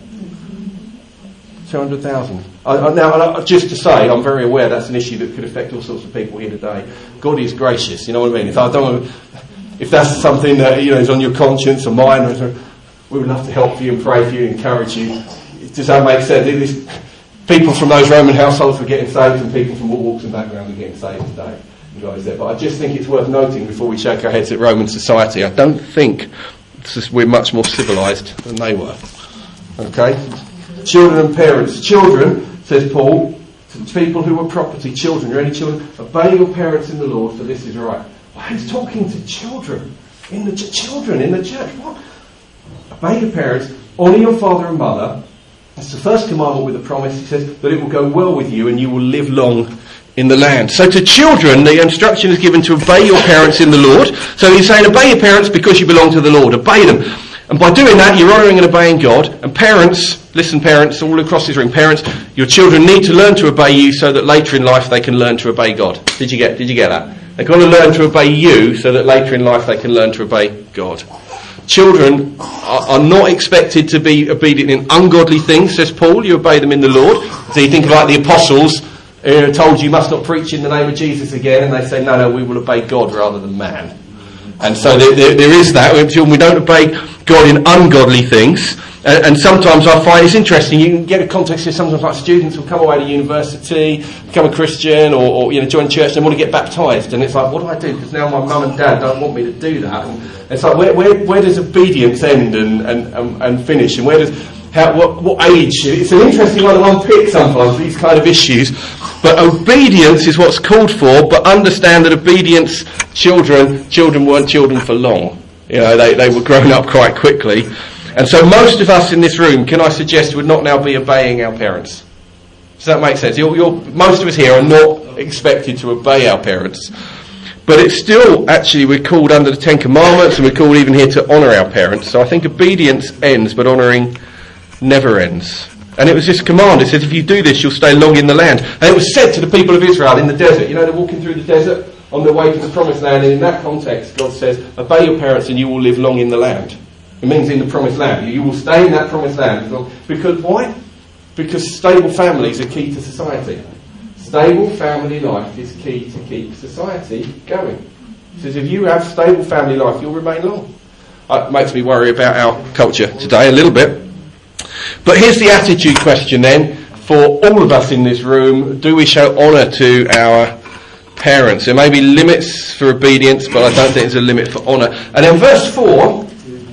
[SPEAKER 1] two hundred thousand. I, I, now, just to say, I'm very aware that's an issue that could affect all sorts of people here today. God is gracious, you know what I mean? If I don't, if that's something that, you know, is on your conscience or mine, or, we would love to help you and pray for you and encourage you. Does that make sense? It is, people from those Roman households were getting saved, and people from all walks and backgrounds are getting saved today. Guys there. But I just think it's worth noting before we shake our heads at Roman society, I don't think just, we're much more civilised than they were. Okay? Children and parents. Children, says Paul, to people who were property. Children, are any children? Obey your parents in the Lord, for this is right. Well, he's talking to children in the ch- children in the church. What? Obey your parents, honour your father and mother. That's the first commandment with a promise. He says that it will go well with you and you will live long in the land. So to children, the instruction is given to obey your parents in the Lord. So he's saying obey your parents because you belong to the Lord. Obey them. And by doing that, you're honouring and obeying God. And parents, listen parents, all across this room, parents, your children need to learn to obey you so that later in life they can learn to obey God. Did you get, did you get that? They've got to learn to obey you so that later in life they can learn to obey God. Children are, are not expected to be obedient in ungodly things, says Paul. You obey them in the Lord. So you think about the apostles who are told you must not preach in the name of Jesus again, and they say, no, no, we will obey God rather than man. And so there, there, there is that. We don't obey God in ungodly things. And, and sometimes I find it's interesting. You can get a context here. Sometimes like students will come away to university, become a Christian, or, or you know, join church, and want to get baptised. And it's like, what do I do? Because now my mum and dad don't want me to do that. And it's like, where, where, where does obedience end and, and, and, and finish? And where does how, what, what age? It's an interesting one to unpick sometimes, these kind of issues. But obedience is what's called for, but understand that obedience, children, children weren't children for long. You know, they, they were grown up quite quickly. And so most of us in this room, can I suggest, would not now be obeying our parents. Does that make sense? You're, you're, most of us here are not expected to obey our parents. But it's still, actually, we're called under the Ten Commandments, and we're called even here to honour our parents. So I think obedience ends, but honouring never ends. And it was this command. It says, if you do this, you'll stay long in the land. And it was said to the people of Israel in the desert. You know, they're walking through the desert on their way to the promised land. And in that context, God says, obey your parents and you will live long in the land. It means in the promised land. You will stay in that promised land. Because why? Because stable families are key to society. Stable family life is key to keep society going. It says if you have stable family life, you'll remain long. It makes me worry about our culture today a little bit. But here's the attitude question then for all of us in this room. Do we show honour to our parents? There may be limits for obedience, but I don't think there's a limit for honour. And then verse four,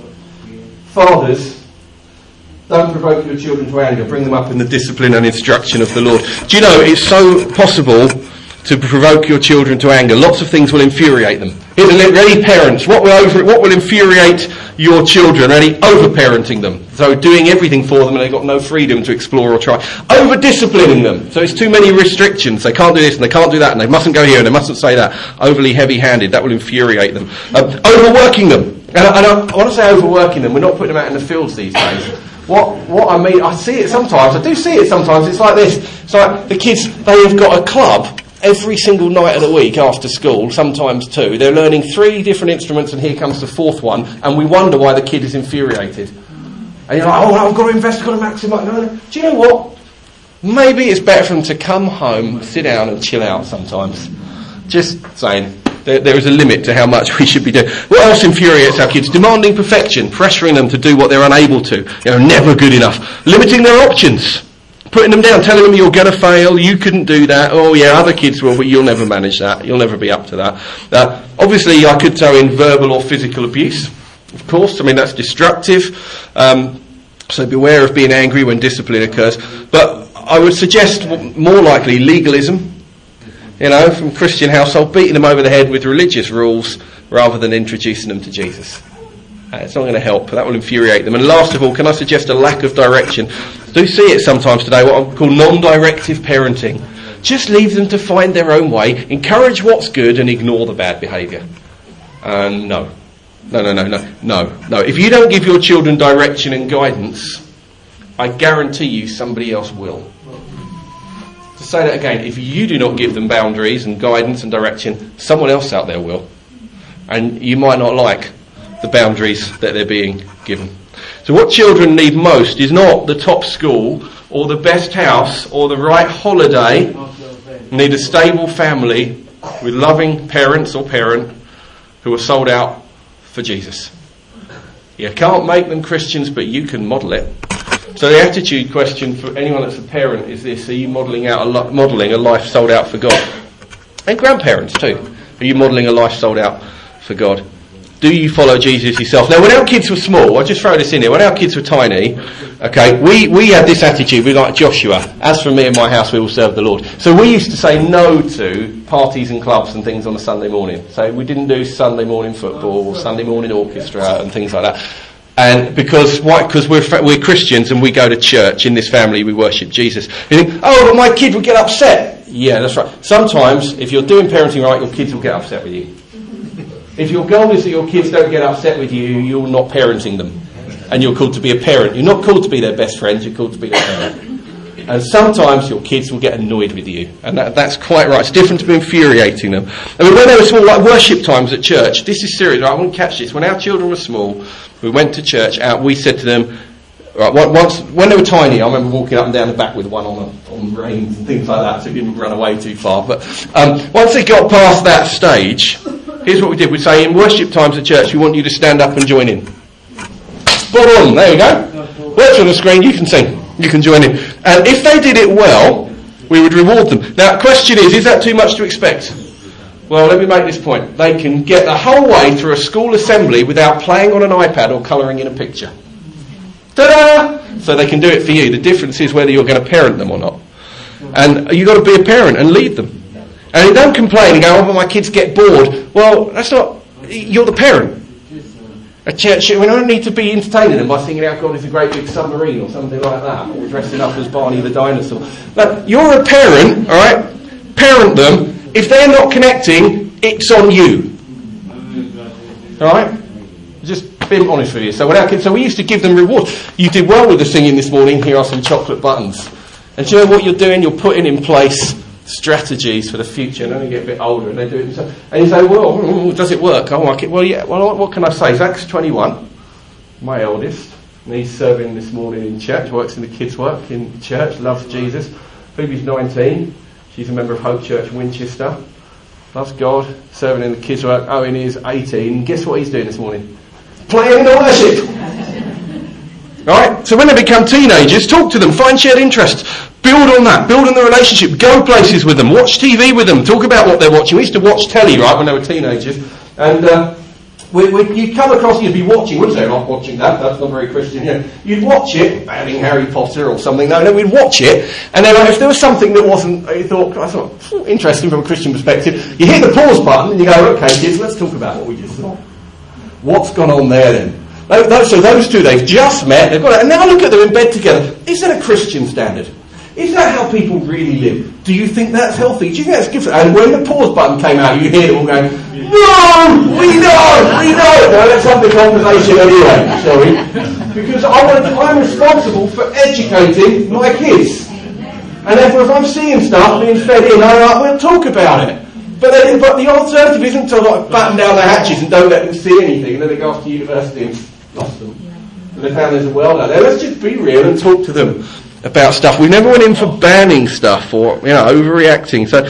[SPEAKER 1] fathers, don't provoke your children to anger, bring them up in the discipline and instruction of the Lord. Do you know, it's so possible to provoke your children to anger. Lots of things will infuriate them. Ready parents, what will over, what will infuriate your children? Ready over-parenting them. So doing everything for them and they've got no freedom to explore or try. Over-disciplining them. So it's too many restrictions. They can't do this and they can't do that and they mustn't go here and they mustn't say that. Overly heavy-handed. That will infuriate them. Uh, overworking them. And, I, and I, I want to say overworking them. We're not putting them out in the fields these days. What what I mean, I see it sometimes. I do see it sometimes. It's like this. It's like the kids, they have got a club every single night of the week after school, sometimes two. They're learning three different instruments and here comes the fourth one, and we wonder why the kid is infuriated. And you're like, oh, I've got to invest, I've got to maximise. No, no. Do you know what? Maybe it's better for them to come home, sit down and chill out sometimes. Just saying. There, there is a limit to how much we should be doing. What else infuriates our kids? Demanding perfection, pressuring them to do what they're unable to. You know, never good enough. Limiting their options. Putting them down, telling them you're going to fail, you couldn't do that. Oh yeah, other kids will, but you'll never manage that. You'll never be up to that. Uh, obviously, I could throw in verbal or physical abuse. Of course, I mean, that's destructive. Um, so beware of being angry when discipline occurs. But I would suggest more likely legalism. You know, from Christian household, beating them over the head with religious rules rather than introducing them to Jesus. Uh, it's not going to help. That will infuriate them. And last of all, can I suggest a lack of direction? I do see it sometimes today, what I call non-directive parenting. Just leave them to find their own way, encourage what's good and ignore the bad behaviour. Uh, no. No, no, no, no, no, no. If you don't give your children direction and guidance, I guarantee you somebody else will. To say that again, if you do not give them boundaries and guidance and direction, someone else out there will. And you might not like the boundaries that they're being given. So what children need most is not the top school or the best house or the right holiday. They need a stable family with loving parents or parent who are sold out for Jesus. You can't make them Christians, but you can model it. So the attitude question for anyone that's a parent is this: are you modelling out a lo- modelling a life sold out for God? And grandparents too. Are you modelling a life sold out for God? Do you follow Jesus yourself? Now, when our kids were small, I'll just throw this in here. When our kids were tiny, okay, we, we had this attitude. We like Joshua. As for me and my house, we will serve the Lord. So we used to say no to parties and clubs and things on a Sunday morning. So we didn't do Sunday morning football or Sunday morning orchestra and things like that. And because why? Because we're we're Christians and we go to church. In this family, we worship Jesus. You think, oh, but my kid would get upset. Yeah, that's right. Sometimes, if you're doing parenting right, your kids will get upset with you. If your goal is that your kids don't get upset with you, you're not parenting them. and you're called to be a parent. You're not called to be their best friends, you're called to be their parent. And sometimes your kids will get annoyed with you, and that, that's quite right. It's different to be infuriating them. I mean, when they were small, like worship times at church, this is serious, right? I wouldn't catch this. When our children were small, we went to church, out, we said to them, right, once, when they were tiny, I remember walking up and down the back with one on the, on reins and things like that, so it didn't run away too far. But um, once they got past that stage, here's what we did. We'd say, in worship times at church, we want you to stand up and join in. Spot on, there you go. Words on the screen, you can sing. You can join in. And if they did it well, we would reward them. Now, the question is, is that too much to expect? Well, let me make this point. They can get the whole way through a school assembly without playing on an iPad or colouring in a picture. Ta-da! So they can do it for you. The difference is whether you're going to parent them or not. And you've got to be a parent and lead them. And you don't complain and go, oh, but my kids get bored. Well, that's not... You're the parent. A church, we don't need to be entertaining them by singing out God is a great big submarine or something like that, or dressing up as Barney the dinosaur. No, you're a parent, alright? Parent them. If they're not connecting, it's on you. Alright? Just being honest with you. So, when our kids, so we used to give them rewards. You did well with the singing this morning, here are some chocolate buttons. And do you know what you're doing? You're putting in place strategies for the future, and then they get a bit older and they do it themselves. And you say, well, does it work? I like it. Well, yeah, well, what can I say? Zach's twenty-one, my eldest, and he's serving this morning in church, works in the kids' work in church, loves Jesus. Phoebe's nineteen, she's a member of Hope Church Winchester, loves God, serving in the kids' work. Owen is eighteen, guess what he's doing this morning? Playing in the worship! Right? So when they become teenagers, talk to them, find shared interests. Build on that, build on the relationship, go places with them, watch T V with them, talk about what they're watching. We used to watch telly, right, when they were teenagers, and uh, we, we, you'd come across, you'd be watching, wouldn't say, not watching that, that's not very Christian, yeah. You'd watch it, banning Harry Potter or something, no, no, we'd watch it, and then like, if there was something that wasn't, you thought, that's not interesting from a Christian perspective, you hit the pause button and you go, okay kids, let's talk about what we just saw. What's gone on there then? So those two, they've just met, they've got it, and now look at them in bed together. Is that a Christian standard? Is that how people really live? Do you think that's healthy? Do you think that's good? And when the pause button came out, you hear them all going, no, we know, we know. Now let's have the conversation anyway, shall we? Because I want to, I'm responsible for educating my kids. And therefore if I'm seeing stuff being fed in, I'm like, we'll talk about it. But, then, but the alternative isn't to like batten down the hatches and don't let them see anything, and then they go off to university and lost them. And they found there's a world out there. Let's just be real and talk to them about stuff. We never went in for banning stuff or, you know, overreacting. So,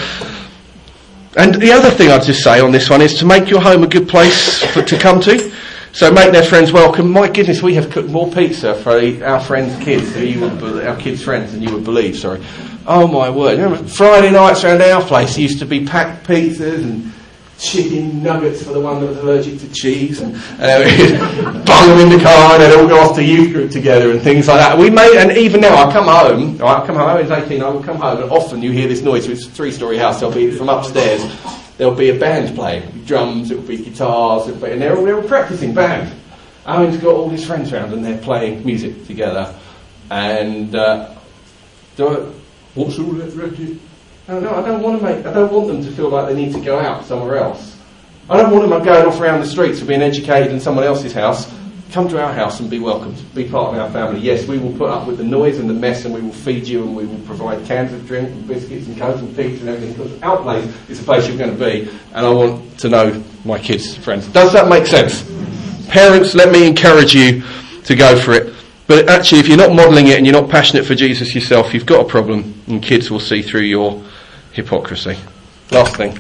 [SPEAKER 1] and the other thing I'd just say on this one is to make your home a good place for, to come to. So make their friends welcome. My goodness, we have cooked more pizza for our friends' kids, than you would, our kids' friends, than you would believe. Sorry. Oh my word! Remember Friday nights around our place used to be packed pizzas and chicken nuggets for the one that was allergic to cheese, and uh, bung them in the car and they'd all go off to youth group together and things like that. We made, and even now I come home, right, I come home, I was eighteen, I will come home and often you hear this noise. It's a three-storey house, there'll be from upstairs, there'll be a band playing, drums, it'll be guitars, it'll be, and they're all, they're all practising band. Owen's got all his friends around and they're playing music together, and uh, do what's all that, Reggie? No, no, I don't want to make. I don't want them to feel like they need to go out somewhere else. I don't want them going off around the streets or being educated in someone else's house. Come to our house and be welcomed. Be part of our family. Yes, we will put up with the noise and the mess, and we will feed you, and we will provide cans of drink and biscuits and cokes and pizza and everything. Because our place is the place you're going to be, and I want to know my kids' friends. Does that make sense? Parents, let me encourage you to go for it. But actually, if you're not modelling it and you're not passionate for Jesus yourself, you've got a problem, and kids will see through your hypocrisy. Last thing.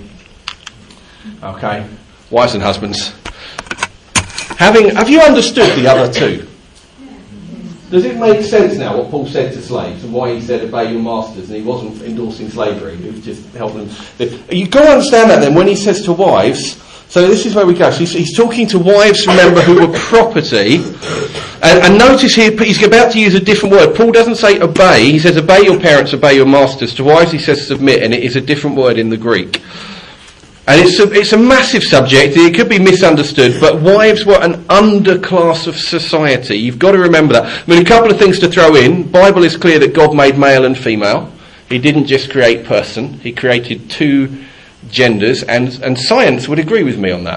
[SPEAKER 1] Okay. Wives and husbands. Having, have you understood the other two? Does it make sense now what Paul said to slaves and why he said obey your masters, and he wasn't endorsing slavery, he was just helping them? You've got to understand that then when he says to wives. So this is where we go. So he's, he's talking to wives, remember, who were property. And, and notice here, he's about to use a different word. Paul doesn't say obey. He says obey your parents, obey your masters. To wives he says submit, and it is a different word in the Greek. And it's a, it's a massive subject. It could be misunderstood, but wives were an underclass of society. You've got to remember that. I mean, a couple of things to throw in. Bible is clear that God made male and female. He didn't just create person. He created two genders, and, and science would agree with me on that.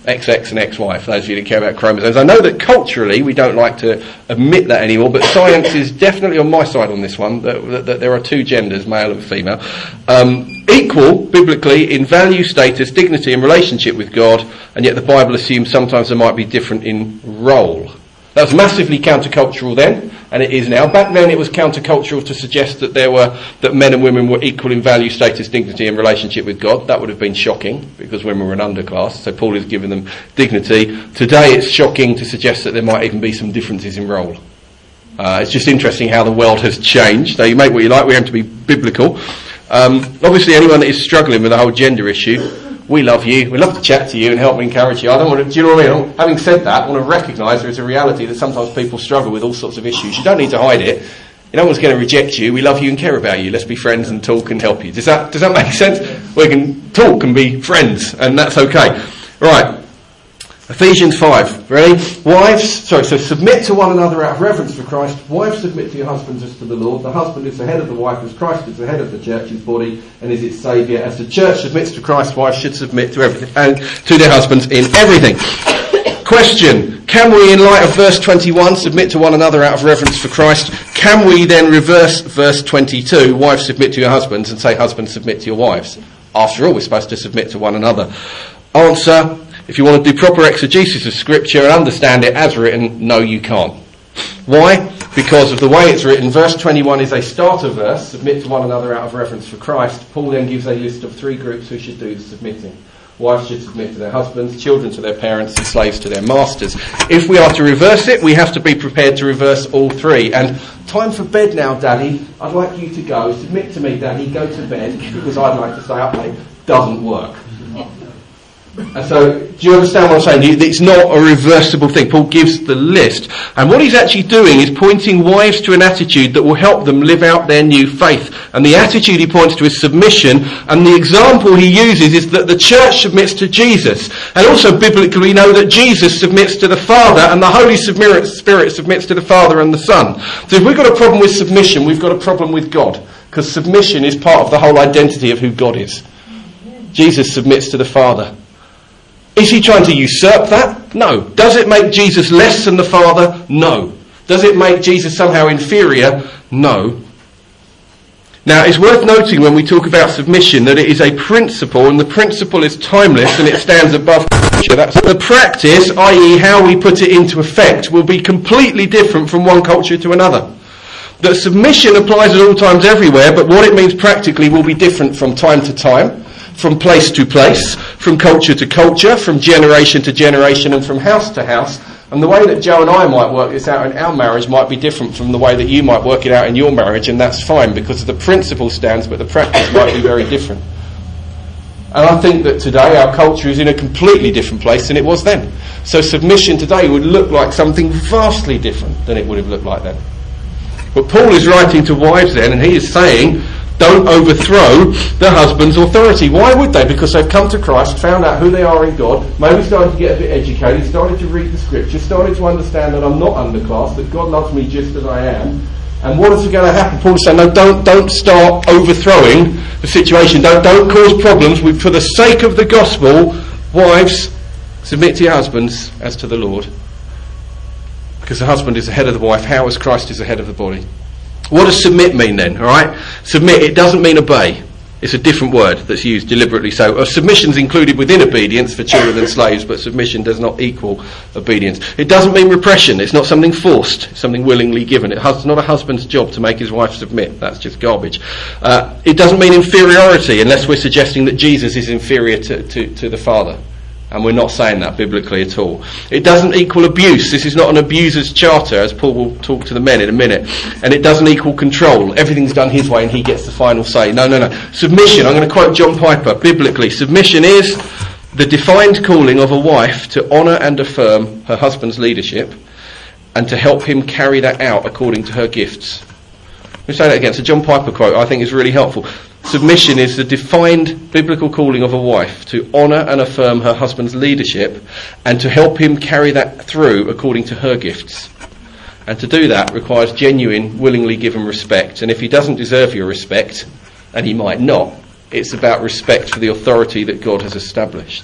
[SPEAKER 1] X X and X Y, for those of you that care about chromosomes. I know that culturally we don't like to admit that anymore, but science is definitely on my side on this one, that, that, that there are two genders, male and female. Um, equal, biblically, in value, status, dignity and relationship with God, and yet the Bible assumes sometimes they might be different in role. That was massively countercultural then, and it is now. Back then it was countercultural to suggest that there were that men and women were equal in value, status, dignity and relationship with God. That would have been shocking, because women were an underclass, so Paul is giving them dignity. Today it's shocking to suggest that there might even be some differences in role. Uh, it's just interesting how the world has changed. So you make what you like, we aim to be biblical. Um, obviously anyone that is struggling with the whole gender issue, we love you, we love to chat to you and help encourage you. I don't want to, do you know what I mean? Having said that, I want to recognise there is a reality that sometimes people struggle with all sorts of issues. You don't need to hide it. No one's going to reject you. We love you and care about you. Let's be friends and talk and help you. Does that, does that make sense? We can talk and be friends, and that's okay. Right. Ephesians five. Ready? Wives, sorry, so submit to one another out of reverence for Christ. Wives, submit to your husbands as to the Lord. The husband is the head of the wife, as Christ is the head of the church, his body, and is its saviour. As the church submits to Christ, wives should submit to everything, and to their husbands in everything. Question. Can we, in light of verse twenty-one, submit to one another out of reverence for Christ? Can we then reverse verse twenty-two, wives submit to your husbands, and say husbands submit to your wives? After all, we're supposed to submit to one another. Answer. If you want to do proper exegesis of Scripture and understand it as written, no, you can't. Why? Because of the way it's written. Verse twenty-one is a starter verse, submit to one another out of reverence for Christ. Paul then gives a list of three groups who should do the submitting. Wives should submit to their husbands, children to their parents, and slaves to their masters. If we are to reverse it, we have to be prepared to reverse all three. And time for bed now, Daddy. I'd like you to go. Submit to me, Daddy. Go to bed, because I'd like to stay up late. Doesn't work. And so, do you understand what I'm saying? It's not a reversible thing. Paul gives the list. And what he's actually doing is pointing wives to an attitude that will help them live out their new faith. And the attitude he points to is submission. And the example he uses is that the church submits to Jesus. And also biblically we know that Jesus submits to the Father and the Holy Spirit submits to the Father and the Son. So if we've got a problem with submission, we've got a problem with God. Because submission is part of the whole identity of who God is. Jesus submits to the Father. Is he trying to usurp that? No. Does it make Jesus less than the Father? No. Does it make Jesus somehow inferior? No. Now, it's worth noting when we talk about submission that it is a principle, and the principle is timeless and it stands above culture. That's the practice, that is how we put it into effect, will be completely different from one culture to another. That submission applies at all times everywhere, but what it means practically will be different from time to time, from place to place, from culture to culture, from generation to generation, and from house to house. And the way that Joe and I might work this out in our marriage might be different from the way that you might work it out in your marriage, and that's fine, because the principle stands, but the practice might be very different. And I think that today our culture is in a completely different place than it was then. So submission today would look like something vastly different than it would have looked like then. But Paul is writing to wives then, and he is saying, don't overthrow the husband's authority. Why would they? Because they've come to Christ, found out who they are in God, maybe started to get a bit educated, started to read the Scripture, started to understand that I'm not underclass, that God loves me just as I am. And what is going to happen? Paul is saying, no, don't, don't start overthrowing the situation. Don't, don't cause problems. We, for the sake of the gospel, wives, submit to your husbands as to the Lord. Because the husband is the head of the wife. How as Christ is the head of the body? What does submit mean then? All right, submit. It doesn't mean obey. It's a different word that's used deliberately. So, uh, submission's included within obedience for children and slaves, but submission does not equal obedience. It doesn't mean repression. It's not something forced. It's something willingly given. It's not a husband's job to make his wife submit. That's just garbage. Uh, it doesn't mean inferiority, unless we're suggesting that Jesus is inferior to, to, to the Father. And we're not saying that biblically at all. It doesn't equal abuse. This is not an abuser's charter, as Paul will talk to the men in a minute. And it doesn't equal control. Everything's done his way and he gets the final say. No, no, no. Submission, I'm going to quote John Piper, biblically. Submission is the defined calling of a wife to honour and affirm her husband's leadership and to help him carry that out according to her gifts. Let me say that again. It's a John Piper quote I think is really helpful. Submission is the defined biblical calling of a wife to honour and affirm her husband's leadership and to help him carry that through according to her gifts. And to do that requires genuine, willingly given respect. And if he doesn't deserve your respect, and he might not, it's about respect for the authority that God has established.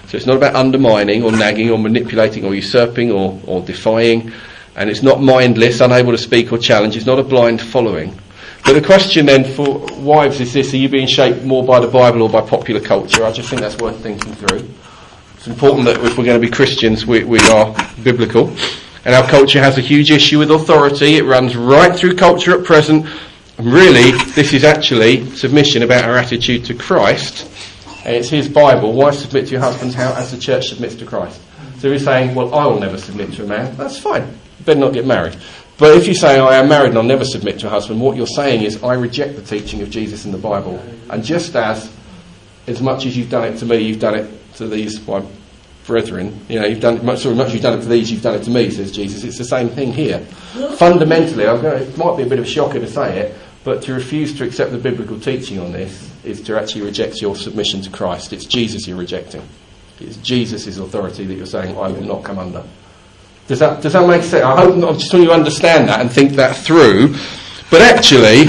[SPEAKER 4] So it's not about undermining or nagging or manipulating or usurping or, or defying. And it's not mindless, unable to speak or challenge. It's not a blind following. But the question then for wives is this: are you being shaped more by the Bible or by popular culture? I just think that's worth thinking through. It's important that if we're going to be Christians, we, we are biblical. And our culture has a huge issue with authority. It runs right through culture at present. And really, this is actually submission about our attitude to Christ. And it's his Bible. Why submit to your husbands how as the church submits to Christ? So he's saying, well, I will never submit to a man. That's fine. You better not get married. But if you say, I am married and I'll never submit to a husband, what you're saying is, I reject the teaching of Jesus in the Bible. And just as, as much as you've done it to me, you've done it to these, my brethren, you know, you've done it, much, sorry, much as you've done it to these, you've done it to me, says Jesus. It's the same thing here. Fundamentally, I'm going to, it might be a bit of a shocker to say it, but to refuse to accept the biblical teaching on this is to actually reject your submission to Christ. It's Jesus you're rejecting. It's Jesus' authority that you're saying, I will not come under. Does that does that make sense? I hope I just want you to understand that and think that through. But actually,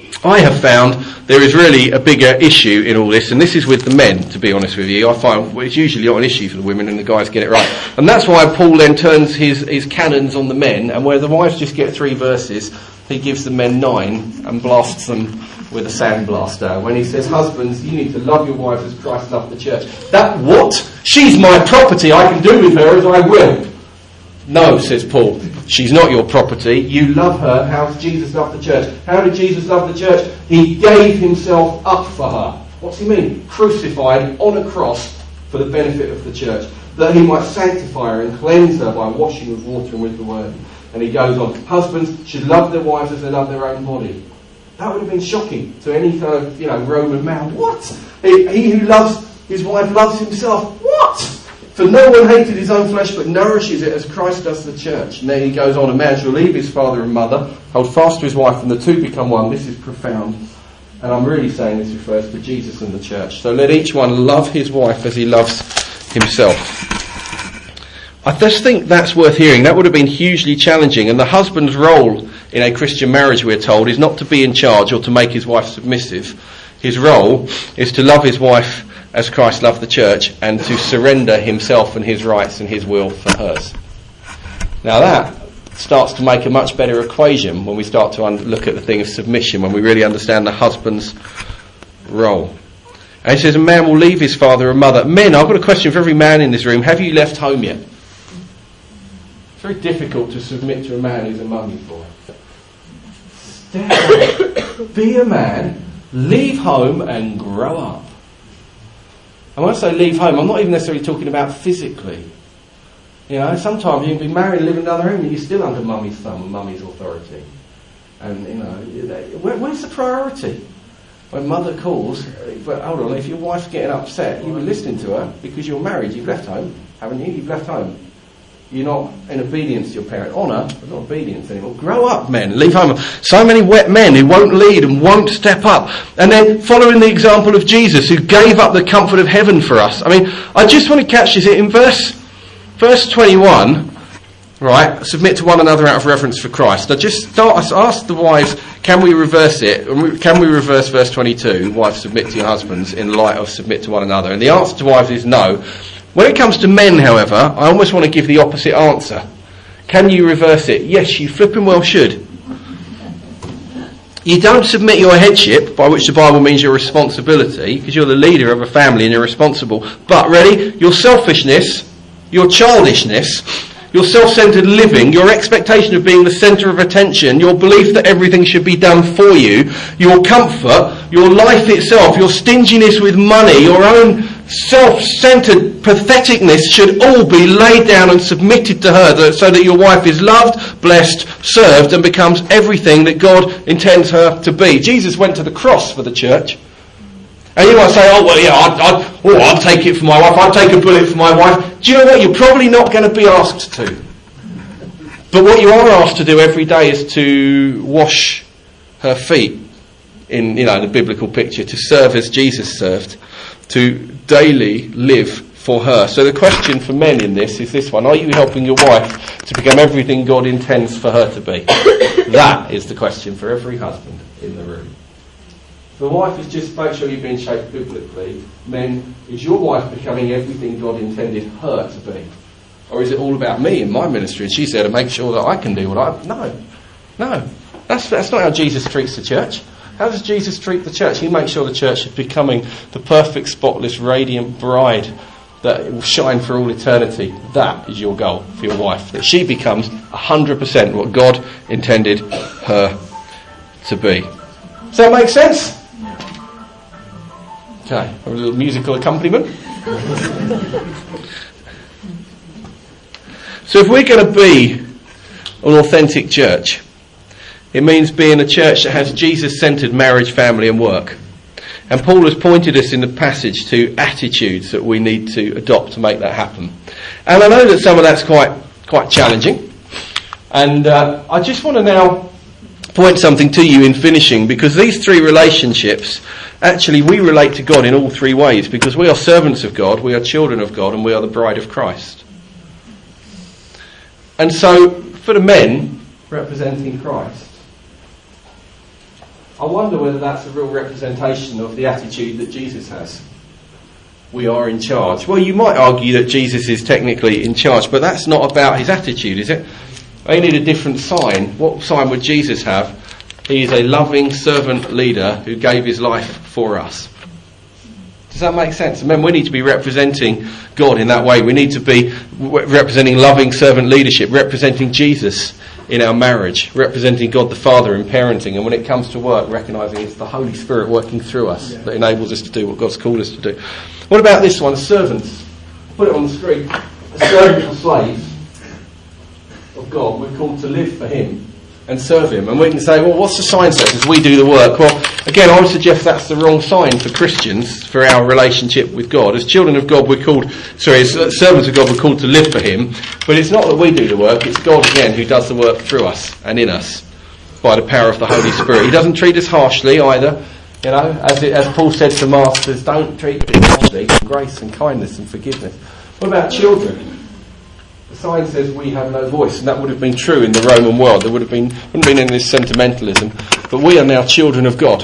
[SPEAKER 4] I have found there is really a bigger issue in all this, and this is with the men, to be honest with you. I find it's usually not an issue for the women and the guys get it right. And that's why Paul then turns his, his cannons on the men, and where the wives just get three verses, he gives the men nine and blasts them with a sandblaster. When he says, husbands, you need to love your wives as Christ loved the church. That what? She's my property. I can do with her as I will. No, says Paul, she's not your property. You love her. How did Jesus love the church? How did Jesus love the church? He gave himself up for her. What's he mean? Crucified on a cross for the benefit of the church, that he might sanctify her and cleanse her by washing with water and with the word. And he goes on, husbands should love their wives as they love their own body. That would have been shocking to any kind of, you know, Roman man. What? He, he who loves his wife loves himself. What? For no one hated his own flesh, but nourishes it as Christ does the church. And then he goes on, a man shall leave his father and mother, hold fast to his wife, and the two become one. This is profound. And I'm really saying this refers to Jesus and the church. So let each one love his wife as he loves himself. I just think that's worth hearing. That would have been hugely challenging. And the husband's role in a Christian marriage, we're told, is not to be in charge or to make his wife submissive. His role is to love his wife as Christ loved the church, and to surrender himself and his rights and his will for hers. Now that starts to make a much better equation when we start to un- look at the thing of submission, when we really understand the husband's role. And he says, a man will leave his father and mother. Men, I've got a question for every man in this room. Have you left home yet? It's very difficult to submit to a man who's a mummy's boy. Step, be a man, leave home and grow up. And when I say leave home, I'm not even necessarily talking about physically. You know, sometimes you can be married and live in another home and you're still under mummy's thumb and mummy's authority. And, you know, where, where's the priority? When mother calls, but hold on, if your wife's getting upset, you were listening to her because you're married, you've left home, haven't you? You've left home. You're not in obedience to your parent. Honour, but not obedience anymore. Grow up, men. Leave home. So many wet men who won't lead and won't step up. And then following the example of Jesus, who gave up the comfort of heaven for us. I mean, I just want to catch this in verse, verse twenty-one, right? Submit to one another out of reverence for Christ. I just start, I asked the wives, can we reverse it? Can we reverse verse twenty-two? Wives, submit to your husbands in light of submit to one another. And the answer to wives is no. When it comes to men, however, I almost want to give the opposite answer. Can you reverse it? Yes, you flipping well should. You don't submit your headship, by which the Bible means your responsibility, because you're the leader of a family and you're responsible. But, ready? Your selfishness, your childishness, your self-centered living, your expectation of being the centre of attention, your belief that everything should be done for you, your comfort, your life itself, your stinginess with money, your own self-centered patheticness should all be laid down and submitted to her, so that your wife is loved, blessed, served, and becomes everything that God intends her to be. Jesus went to the cross for the church. And you might say, oh, well, yeah, I'd, I'd, oh, I'd take it for my wife, I'd take a bullet for my wife. Do you know what? You're probably not going to be asked to. But what you are asked to do every day is to wash her feet, in, you know, the biblical picture, to serve as Jesus served, to daily live for her. So the question for men in this is this one: are you helping your wife to become everything God intends for her to be? That is the question for every husband in the room. The wife is just make sure you're being shaped biblically. Men, is your wife becoming everything God intended her to be? Or is it all about me and my ministry? And she's there to make sure that I can do what I... No. No. That's, that's not how Jesus treats the church. How does Jesus treat the church? He makes sure the church is becoming the perfect, spotless, radiant bride that will shine for all eternity. That is your goal for your wife. That she becomes one hundred percent what God intended her to be. Does that make sense? Okay, a little musical accompaniment. So if we're going to be an authentic church, it means being a church that has Jesus-centred marriage, family and work. And Paul has pointed us in the passage to attitudes that we need to adopt to make that happen. And I know that some of that's quite quite challenging. And uh, I just want to now point something to you in finishing, because these three relationships, actually we relate to God in all three ways, because we are servants of God, we are children of God, and we are the bride of Christ. And so, for the men representing Christ, I wonder whether that's a real representation of the attitude that Jesus has. We are in charge. Well, you might argue that Jesus is technically in charge, but that's not about his attitude, is it? They need a different sign. What sign would Jesus have? He is a loving servant leader who gave his life for us. Does that make sense? And then we need to be representing God in that way. We need to be representing loving servant leadership, representing Jesus in our marriage, representing God the Father in parenting, and when it comes to work, recognising it's the Holy Spirit working through us that enables us to do what God's called us to do. What about this one? Servants. Put it on the screen. A servant or slave of God, we're called to live for him and serve him. And we can say, well, what's the sign set as we do the work? Well, again, I would suggest that's the wrong sign for Christians, for our relationship with God. As children of God, we're called, sorry, as servants of God, we're called to live for him. But it's not that we do the work, it's God again who does the work through us and in us by the power of the Holy Spirit. He doesn't treat us harshly either. You know, as, it, as Paul said to masters, don't treat people harshly. Grace and kindness and forgiveness. What about children? The sign says we have no voice, and that would have been true in the Roman world. There would have been wouldn't been any this sentimentalism, but we are now children of God.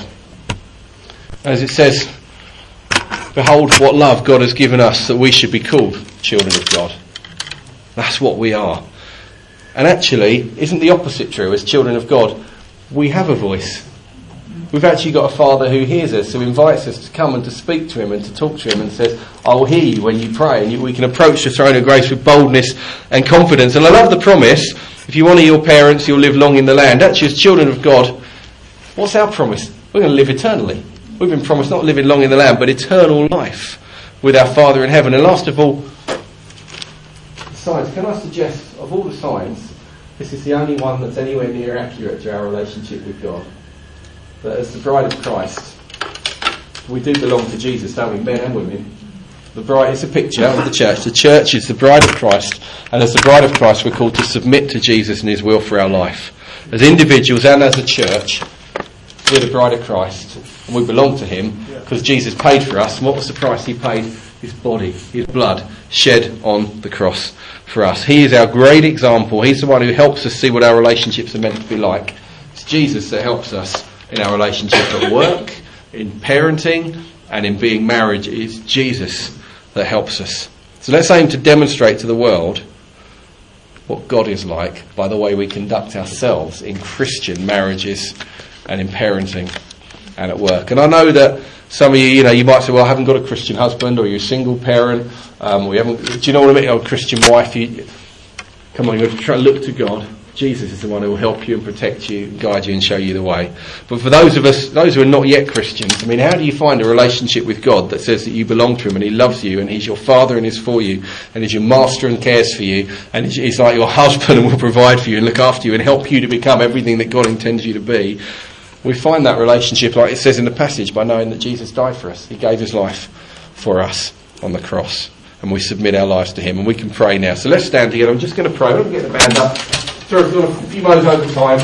[SPEAKER 4] As it says, behold what love God has given us that we should be called children of God. That's what we are. And actually, isn't the opposite true? As children of God, we have a voice. We've actually got a Father who hears us, who invites us to come and to speak to him and to talk to him, and says, I will hear you when you pray. And you, we can approach the throne of grace with boldness and confidence. And I love the promise, if you honour your parents, you'll live long in the land. Actually, as children of God, what's our promise? We're going to live eternally. We've been promised not living long in the land, but eternal life with our Father in heaven. And last of all, signs. Can I suggest, of all the signs, this is the only one that's anywhere near accurate to our relationship with God. That as the bride of Christ, we do belong to Jesus, don't we, men and women? The bride is a picture of the church. The church is the bride of Christ, and as the bride of Christ, we're called to submit to Jesus and his will for our life. As individuals and as a church, we're the bride of Christ, and we belong to him because Jesus paid for us. And what was the price he paid? His body, his blood, shed on the cross for us. He is our great example. He's the one who helps us see what our relationships are meant to be like. It's Jesus that helps us in our relationship at work, in parenting, and in being married. It's Jesus that helps us. So let's aim to demonstrate to the world what God is like by the way we conduct ourselves in Christian marriages and in parenting and at work. And I know that some of you, you know, you might say, well, I haven't got a Christian husband, or you're a single parent, um, or you haven't, do you know what I mean? Or a Christian wife. You, come on, you've got to try and look to God. Jesus is the one who will help you and protect you, guide you and show you the way. But for those of us, those who are not yet Christians, I mean, how do you find a relationship with God that says that you belong to him and he loves you and he's your father and is for you and he's your master and cares for you and he's like your husband and will provide for you and look after you and help you to become everything that God intends you to be? We find that relationship, like it says in the passage, by knowing that Jesus died for us. He gave his life for us on the cross, and we submit our lives to him. And we can pray now. So let's stand together. I'm just going to pray. I'm going to get the band up. Sorry, we've got a few moments over time.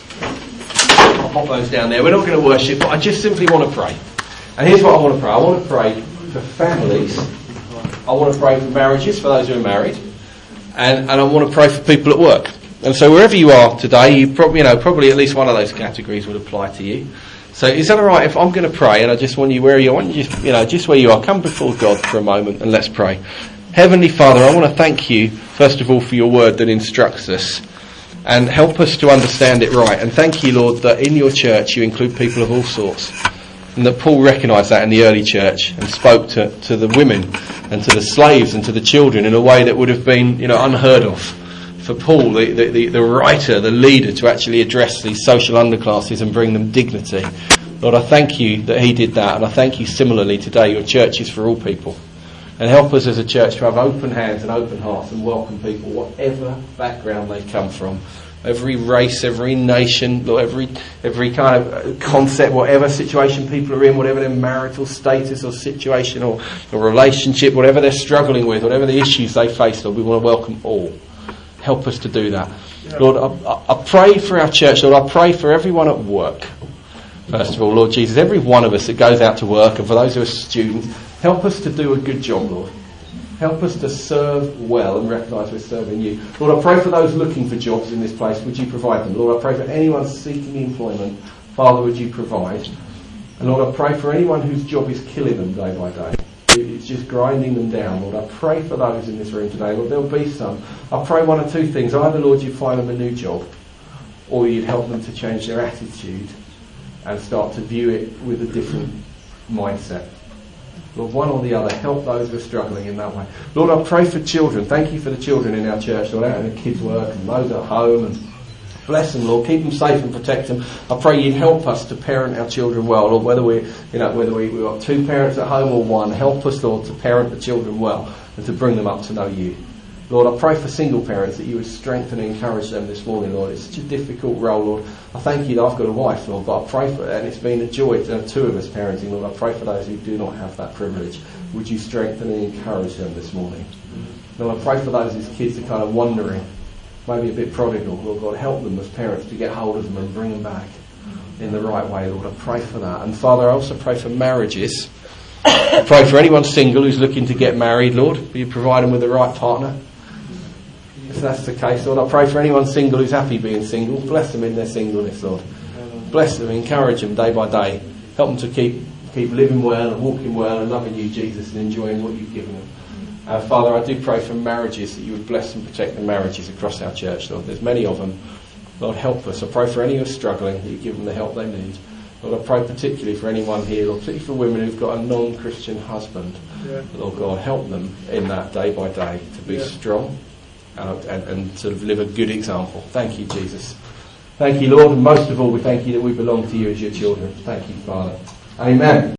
[SPEAKER 4] I'll pop those down there. We're not going to worship, but I just simply want to pray. And here's what I want to pray. I want to pray for families. I want to pray for marriages, for those who are married. And, and I want to pray for people at work. And so wherever you are today, you probably, you know, probably at least one of those categories would apply to you. So is that all right if I'm going to pray, and I just want you where you are, I want you just, you know, just where you are, come before God for a moment and let's pray. Heavenly Father, I want to thank you, first of all, for your word that instructs us and help us to understand it right. And thank you, Lord, that in your church you include people of all sorts. And that Paul recognised that in the early church and spoke to, to the women and to the slaves and to the children in a way that would have been, you know, unheard of for Paul, the, the, the writer, the leader, to actually address these social underclasses and bring them dignity. Lord, I thank you that he did that, and I thank you similarly today, your church is for all people. And help us as a church to have open hands and open hearts and welcome people, whatever background they come from. Every race, every nation, every every kind of concept, whatever situation people are in, whatever their marital status or situation or, or relationship, whatever they're struggling with, whatever the issues they face, Lord, we want to welcome all. Help us to do that. Yeah. Lord, I, I pray for our church, Lord, I pray for everyone at work. First of all, Lord Jesus, every one of us that goes out to work, and for those who are students, help us to do a good job, Lord. Help us to serve well and recognise we're serving you. Lord, I pray for those looking for jobs in this place. Would you provide them? Lord, I pray for anyone seeking employment. Father, would you provide? And Lord, I pray for anyone whose job is killing them day by day. It's just grinding them down. Lord, I pray for those in this room today. Lord, there'll be some. I pray one or two things. Either, Lord, you find them a new job, or you'd help them to change their attitude and start to view it with a different mindset. Lord, one or the other, help those who are struggling in that way. Lord, I pray for children. Thank you for the children in our church, Lord, out in the kids' work and those at home. And bless them, Lord. Keep them safe and protect them. I pray you'd help us to parent our children well, Lord. Whether we, you know, whether we, we've got two parents at home or one, help us, Lord, to parent the children well and to bring them up to know you. Lord, I pray for single parents that you would strengthen and encourage them this morning, Lord. It's such a difficult role, Lord. I thank you that I've got a wife, Lord, but I pray for it, and it's been a joy to have two of us parenting, Lord. I pray for those who do not have that privilege. Would you strengthen and encourage them this morning? Lord, I pray for those whose kids are kind of wandering, maybe a bit prodigal. Lord God, help them as parents to get hold of them and bring them back in the right way, Lord. I pray for that. And Father, I also pray for marriages. I pray for anyone single who's looking to get married, Lord. Will you provide them with the right partner? If that's the case, Lord, I pray for anyone single who's happy being single. Bless them in their singleness, Lord. Bless them, encourage them day by day. Help them to keep keep living well and walking well and loving you, Jesus, and enjoying what you've given them. Uh, Father, I do pray for marriages, that you would bless and protect the marriages across our church, Lord. There's many of them. Lord, help us. I pray for any who are struggling, that you give them the help they need. Lord, I pray particularly for anyone here, Lord, particularly for women who've got a non-Christian husband. Yeah. Lord God, help them in that day by day to be yeah. strong and, and, and sort of live a good example. Thank you, Jesus. Thank you, Lord, and most of all, we thank you that we belong to you as your children. Thank you, Father. Amen.